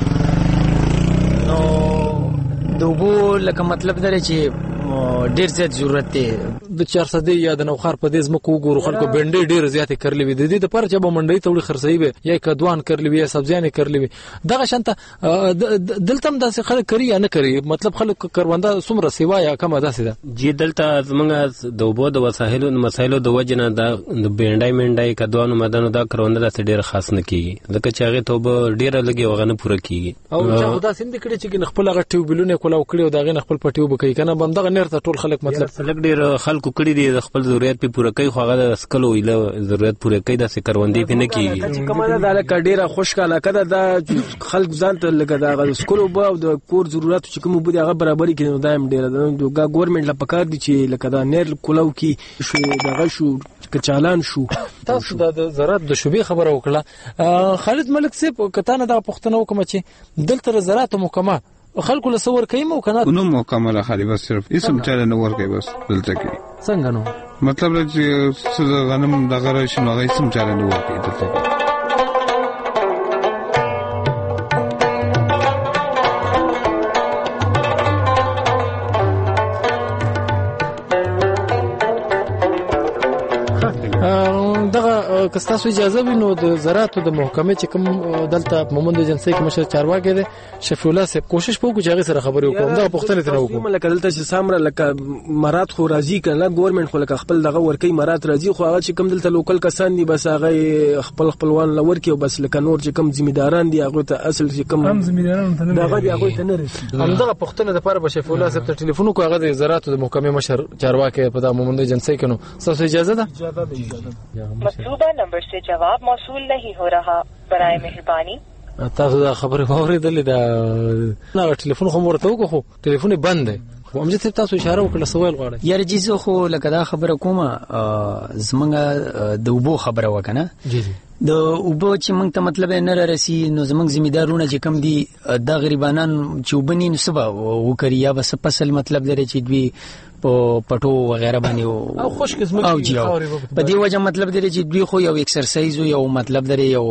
دي نو دوبو لکه مطلب درې چې ډیر زیات ضرورت دی د 400 یا د نوخار په دې زمکو ګورو خلکو بنډې ډیر زیات کړلې وي د دې لپاره چې به منډي ته وړي خرڅي وي یا کدوان کړلې وي یا سبزیانه کړلې وي دغه شانته دلته هم داسې خلک کوي یا نه کوي مطلب خلک کروانده سمره سیوا یا کومه داسې ده جی دلته زمونږ د وبو د وسایلو مسایلو د وجنه د بنډای منډای کدوانو مدانو دا کروانده د ډیر خاص نه کیږي ځکه چې هغه ته به ډیر لګي وغنه پوره کیږي او چې خدا سند کړي چې خپل هغه ټیوبلونه کولاو کړي او دغه خپل پټیو بکې کنه بم دغه نیر ته ټول خلک مطلب لګ ډیر خلکو کړي دي د خپل ضرورت په پوره کوي خو هغه د سکلو ویله ضرورت پوره کوي د سکروندې په نه کیږي چې کومه دا لکه ډیره خوشاله کده د خلک ځان ته لګه دا سکلو به او د کور ضرورت چې کوم بده هغه برابرۍ کې دایم ډیره د ګورنمنت لپاره کار دي چې لکه دا نیر کولاو کې شو دغه شو کچالان شو تاسو د زراعت د شوبې خبره وکړه خالد ملک صاحب کتانه د پښتنو کوم چې دلته زراعت محکمه خلکو له سور کوي مو کنه نو مکمل خالي بس صرف اسم چاله نو ورکي بس دلته کې څنګه نو مطلب چې غنم دغه راشي نو اسم چاله نو ورکي دلته کې که تاسو اجازه وینو د زراعت د محکمې چې کوم دلته مومند ایجنسی کې مشر چارواکي دي شفیع الله صاحب کوشش وکړو چې هغه سره خبرې وکړو دا پوښتنه تر وکړو لکه دلته چې سامره لکه مراد خو راضي کنه ګورنمنت خو لکه خپل دغه ورکی مراد راضي خو هغه چې کوم دلته لوکل کسان دي بس هغه خپلوان لور کې بس لکه نور چې کوم ځمېداران دي هغه ته اصل چې کوم هم ځمېداران ته نه دغه دی هغه ته نه رسي همدغه پوښتنه د پاره به شفیع الله صاحب ته ټلیفون وکړو هغه د زراعت د محکمې مشر چارواکي په د مومند ایجنسی کې نو تاسو اجازه ده مطلوبہ نمبر سے جواب موصول نہیں ہو رہا برائے مہربانی. تاسو دا خبره واورېدلې دا نه ټلیفون خو ورته وکړو خو ټلیفون بند دی خو امجد تاسو اشاره وکړه سوال غواړئ یار جیزو خو لکه دا خبره کومه زمونږ د اوبو خبره وکنه جی د اوبو چې موږ ته مطلب نه راسي نو زمونږ ځمېدارونه چې کم دي دا غریبانان چې وبني نو سبا وکړي یا بس فصل مطلب لري چې دوی په پټو وغیرہ باندې او خوش قسمت او جی په دې وجه مطلب لري چې دوی خو یو ایکسرسایز یو مطلب لري یو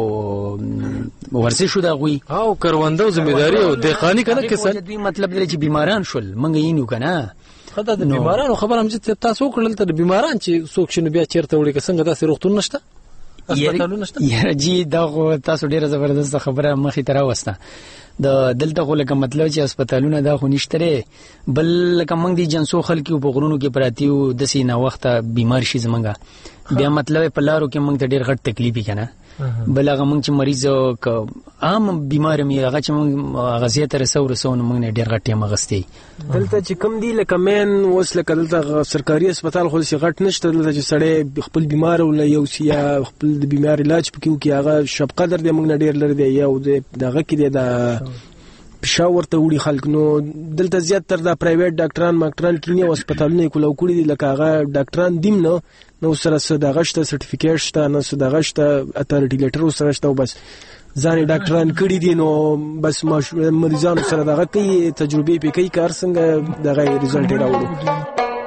ورزش دا غوي او کروندو ځمېداري او دهقانی کنه کسان دوی مطلب لري چې بیماران شول موږ یې نو کنه خدای د بیمارانو خبر هم چې تاسو کړل ته بیماران چې څوک شنو بیا چیرته وړي که څنګه داسې روغتون نشته هسپتالونه نشته یا جی دا تاسو ډیره زبردست خبره مخې ته راوسته د دلته خو لکه مطلب چې هسپتالونه دا خو نشته بل لکه موږ دي جنسو خلکو په غرونو کې پراتیو د سینا وخته بیمار شي زمونږه بیا مطلب په لارو کې موږ ته ډیر غټ تکلیف کنه بل هغه موږ چې مریض عام بیمار مې هغه چې موږ غزیه تر رسونه موږ ډیر غټ یم غستې دلته چې کم دی لکه مین اوس لکه دلته سرکاري هسپتال خو شي غټ نشته دلته چې سړی خپل بیمار ول یو سیا خپل د بیمار علاج پکې کوي هغه شپ قدر دی موږ ډیر لري دی یو دغه کې دی د پېښور ته وړي خلک نو دلته زیات تر د پرایویټ ډاکټران کلینیک او هسپتالونه کولو کړی دي لکه هغه ډاکټران دیم نو سره صداغه شته سرټیفیکیټ شته نو صداغه شته اتارټی لیټر سره شته بس ځان ډاکټران کړی دي نو بس مریضانو سره دغه کوي تجربه پې کوي کار څنګه دغه ریزلټ راوړي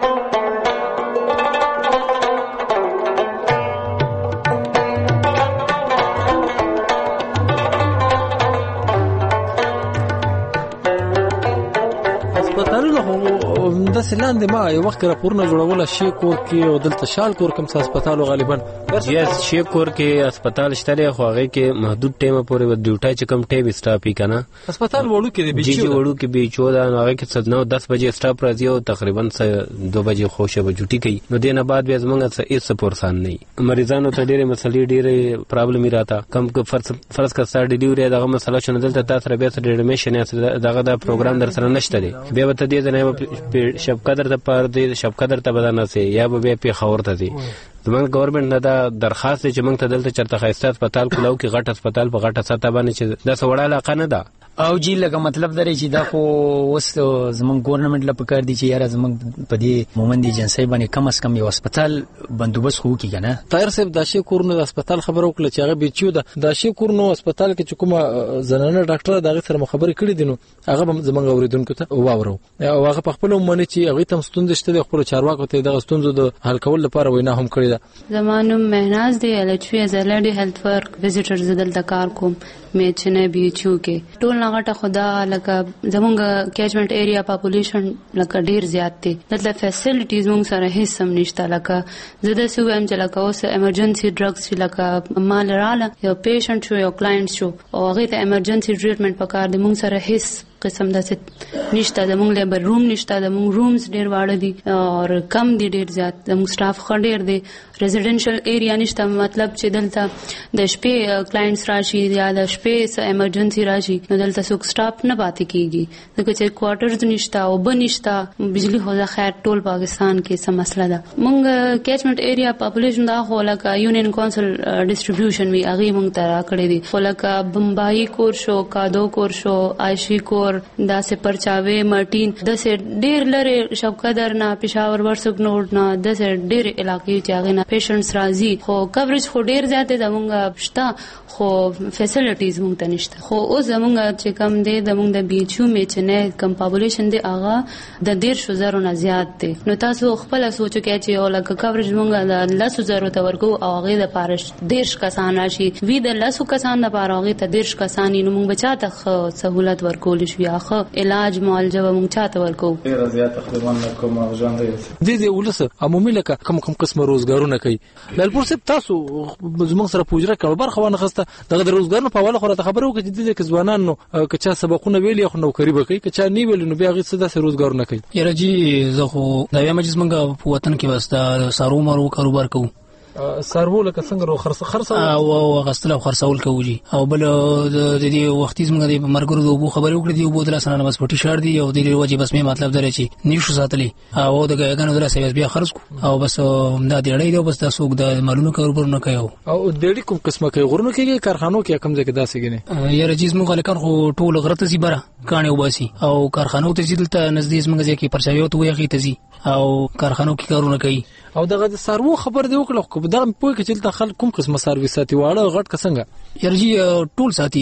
د سلان د ما یو وخت راپورونه جوړول شي کور کې او دلته شال کور کوم هسپتال غالبا یس شي کور کې هسپتال شته خو هغه کې محدود ټیم پورې و ډیوټي چې کم ټیم سټاپی کنه هسپتال وړو کې دی جی وړو کې به 14 هغه کې 9:10 بجې سټاپ راځي او تقریبا 2 بجې خوشه به جوټي کوي نو دینه بعد به زمونږ څه هیڅ پورسان نه مریضانو ته ډېرې مسلې ډېرې پرابلم راته کم فرض کا سر ډیلیوري دغه مسله شنه دلته تاسو ربیا سره ډیډمیشن دغه دا پروګرام در سره نشته دی بیا به ته دې نه شب قدر ته پر دې شب قدر ته بدانه سي یا به په خبر ته دي زمونږ ګورنمنت نه دا درخواست چې موږ ته دلته چرته خاصه هسپتال کولو کې غټ هسپتال په غټه سطح باندې چې دا سوړه علاقه نه ده او جی لکه مطلب درې چې دا خو اوس زمونږ ګورنمنت لا پکار دي چې یاره زمونږ په دې مومند ایجنسی باندې کم از کم یو هسپتال بندوبست خو کی کنه طاهر صاحب دا شي کورنو د هسپتال خبر وکړه چې هغه بیچو دا شي کورنو هسپتال کې چې کومه زنانه ډاکټر دغه سره مخابره کړې دي نو هغه زمونږ اوریدونکو ته واورو او هغه په خپل مونږ چې هغه تم ستوند شته خپل چارواکو ته دغه ستونزو د حل کول لپاره وینا هم کړی ده زمانو مهناز دی الچوی از لډي هیلث ورک وزټر زدل د کار کوم مې چې نه بیچو کې ټول نغټه خدا لکه زمونږ کیچمنٹ ایریا پاپولیشن لکه ډیر زیات دي دلته فیسیلیټیز مونږ سره هیڅ هم نشته لکه زده سو هم چې لکه اوس ایمرجنسي ډرګز چې لکه مال رااله یو پیشنټ شو یو کلاینټ شو او هغه ته ایمرجنسي ټریټمنټ پکار دی مونږ سره هیڅ قسم داسې نشته زمونږ لیبر روم نشته زمونږ رومز ډیر واړه دي او کم دي ډیر زیات زمونږ سټاف خډیر دي ریزیډنشل ایریا نشته مطلب چې دلته د شپې کلاینټس راشي یا د شپې ایمرجنسي راشي نو دلته څوک سټاف نه پاتې کیږي ځکه چې کوارټرز نشته او بنشته بجلی خو د خیر ټول پاکستان کې سم مسله ده مونږ کیچمنٹ ایریا پاپولیشن دا خو لکه یونین کونسل ډیسټریبیوشن وی هغه مونږ ته راکړی دي خو لکه بمبئی کور شو کادو کور شو عائشی کور دا سه پرچاوي مارټین د سه ډیر لره شوقدر نه پېښور ورسګ نوټ نه د سه ډیر علاقې چې هغه نه پیشنټس راځي خو کوریج خو ډیر زیات دی زمونږ شته خو فیسیلیټیز مونږ ته نشته خو او زمونږ چې کم دی زمونږ د بیچو میچ نه کم پاپولیشن دی هغه د 1.5 نه زیات دی نو تاسو خپل سوچو کې چې او لکه کوریج مونږ د 10,000 ته ورکو او هغه د پارش 10 کسان راشي وی د 10 کسان د پاره هغه ته 10 کسان نو مونږ بچا ته سہولت ورکول شي شو یا خو علاج معالجه و مونږ چاته ورکو. ډیر زیات خدمات کوم ژوند دی دې ولسه عمومي لکه کوم قسمه روزګارونه کوي. لالپور صاحب تاسو زموږ سره پوجره کول برخه ونه خسته دغه روزګارونه په حواله خو خبرو کې د دې ځوانانو کچا سبقونه ویلي خو نوکری وکړي کچا نی ویل نو بیا غي څه داسې روزګارونه کوي. یره جی زه خو دا یم چې موږ په وطن کې واسطه سارو مارو کاروبار کوو. سارو لکه څنګه خرڅ او غسل او خرڅول کوي او بل د دې وختي زموږ د مرګرو د وبو خبرې وکړې دی وبو د لاسنه بس پټي شار دی او د دې وجه بس مې مطلب درې چې نیشو ساتلی او د ګاګانو درسه بیا خرڅ کو او بس دا دی اړې دی بس تاسو د مالونو کاروبار نه کوي او د دې کوم قسمه کوي غرونو کې کارخانو کې کم ځای کې داسې غني یاره چیز موږ لکان خو ټول غرته زی بره کانه وباسي او کارخانو ته زیدل ته نزدې موږ ځکه پرچاوي ته ویږي ته زی او کارخانو کې کارونه کوي او دغه د سارو خبر دی وکړه خو دغه پوي کې چې خلک کوم قسمه سرویس ساتي واړه غټ کسنګ یارجی ټول ساتي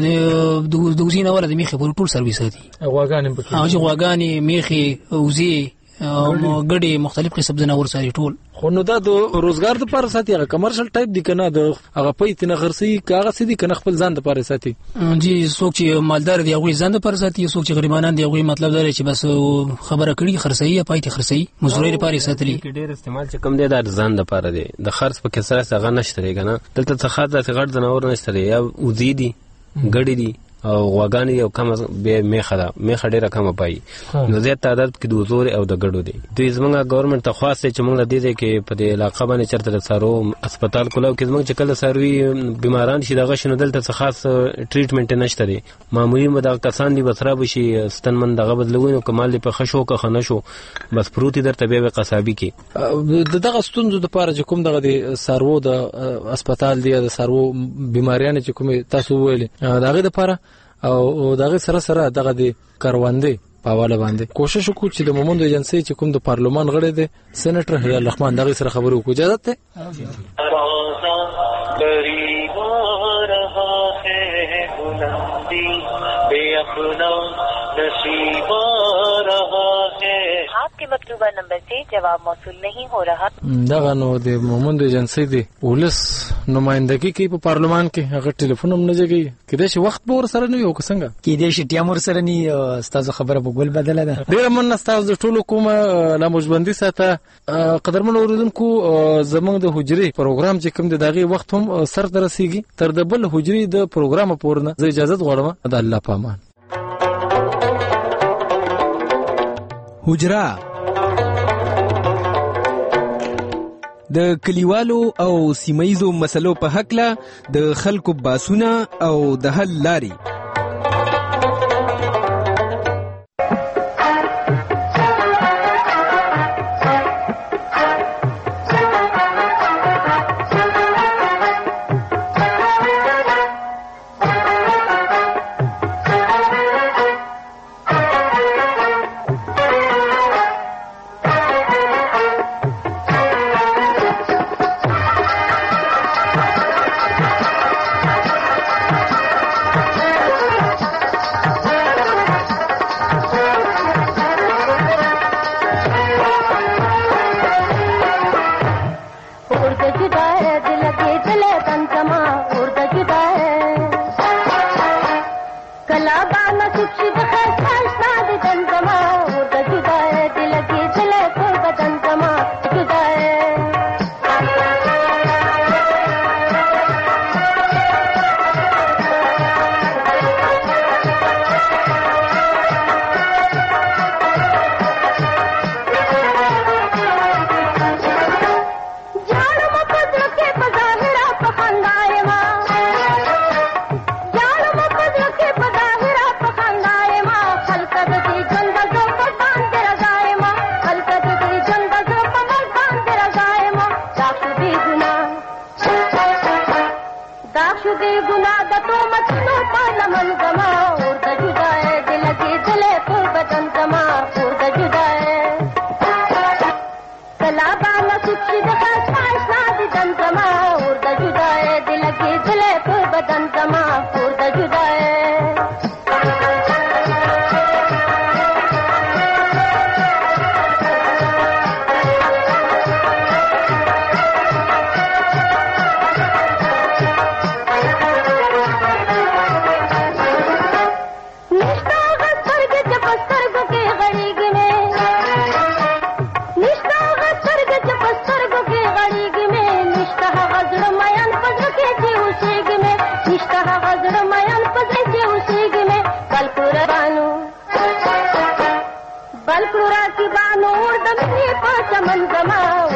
د دوزینه ولا د میخه ټول سرویس ساتي غواګانې پکې او چې غواګانې میخه اوزي ګډي مختلف قسم جناور ساري ټول خو نو دا د روزګار لپاره ساتي هغه کمرشل ټایپ دي کنه د هغه پیت نه خرسي کاغذ دي کنه خپل ځان لپاره ساتي جی څوک چې مالدار دی هغه ځان لپاره ساتي څوک چې غریبانان دی هغه مطلب دا چې بس خبره کړي خرسي یا پایت خرسي مزوري لپاره ساتلي ډېر استعمال چې کم دی د ځان لپاره دی د خرڅ په کسره څنګه نشته کنه دلته څه خاطر څه غړ جناور نشته یا وزيدي ګړي دي او غواګانی او کم به میخه ډیره کم پای نو زیات تعداد کې د وزور او د ګډو دي دوی زمونږ ګورنمنت ته خاصه چې موږ د دې کې په دې علاقه باندې چرته د سارو هسپتال کولو کې زمونږ چې کله ساروي بیماران شي دغه شنو دلته څه خاص ټریټمنټ نشته دي معمولی مدغه کسان دي بسره بشي ستنمن دغه بدلوي نو کمال په خشو که خنشو بس پروتي درته به قصابي کې دغه ستونزو د پاره چې کوم دغه د سارو د هسپتال دی د سارو بیماریان چې کوم تاسو ویل دغه د پاره او دغه سره دغه د کاروانده په حواله باندې کوشش وکړو چې د مومند ایجنسی چې کوم د پارلمان غړی دی سېنیټر هلال رحمان دغه سره خبرو کو اجازه ته आपके मकतूबा नंबर से जवाब मौसूल नहीं हो रहा. دغه نو د مومند ایجنسی دی ولس نمائندګي کوي په پارلمان کې هغه ټلیفون هم نه جګي کله چې وخت به ور سره نه یو څنګه کېدې شي ټیمور سره نه استاد خبره په ګل بدله ده ډیر من استاد د ټولو کومه لا مجبندي ساته قدرمن اوریدونکو زمونږ د حجري پروګرام چې کوم د دغه وخت هم سر درسيږي تر د بل حجري د پروګرام پورنه زه اجازه غواړم د الله پامان حجره د کلیوالو او سیمایزو مسلو په حق له د خلکو باسونه او د حل لاري مې په چمن زما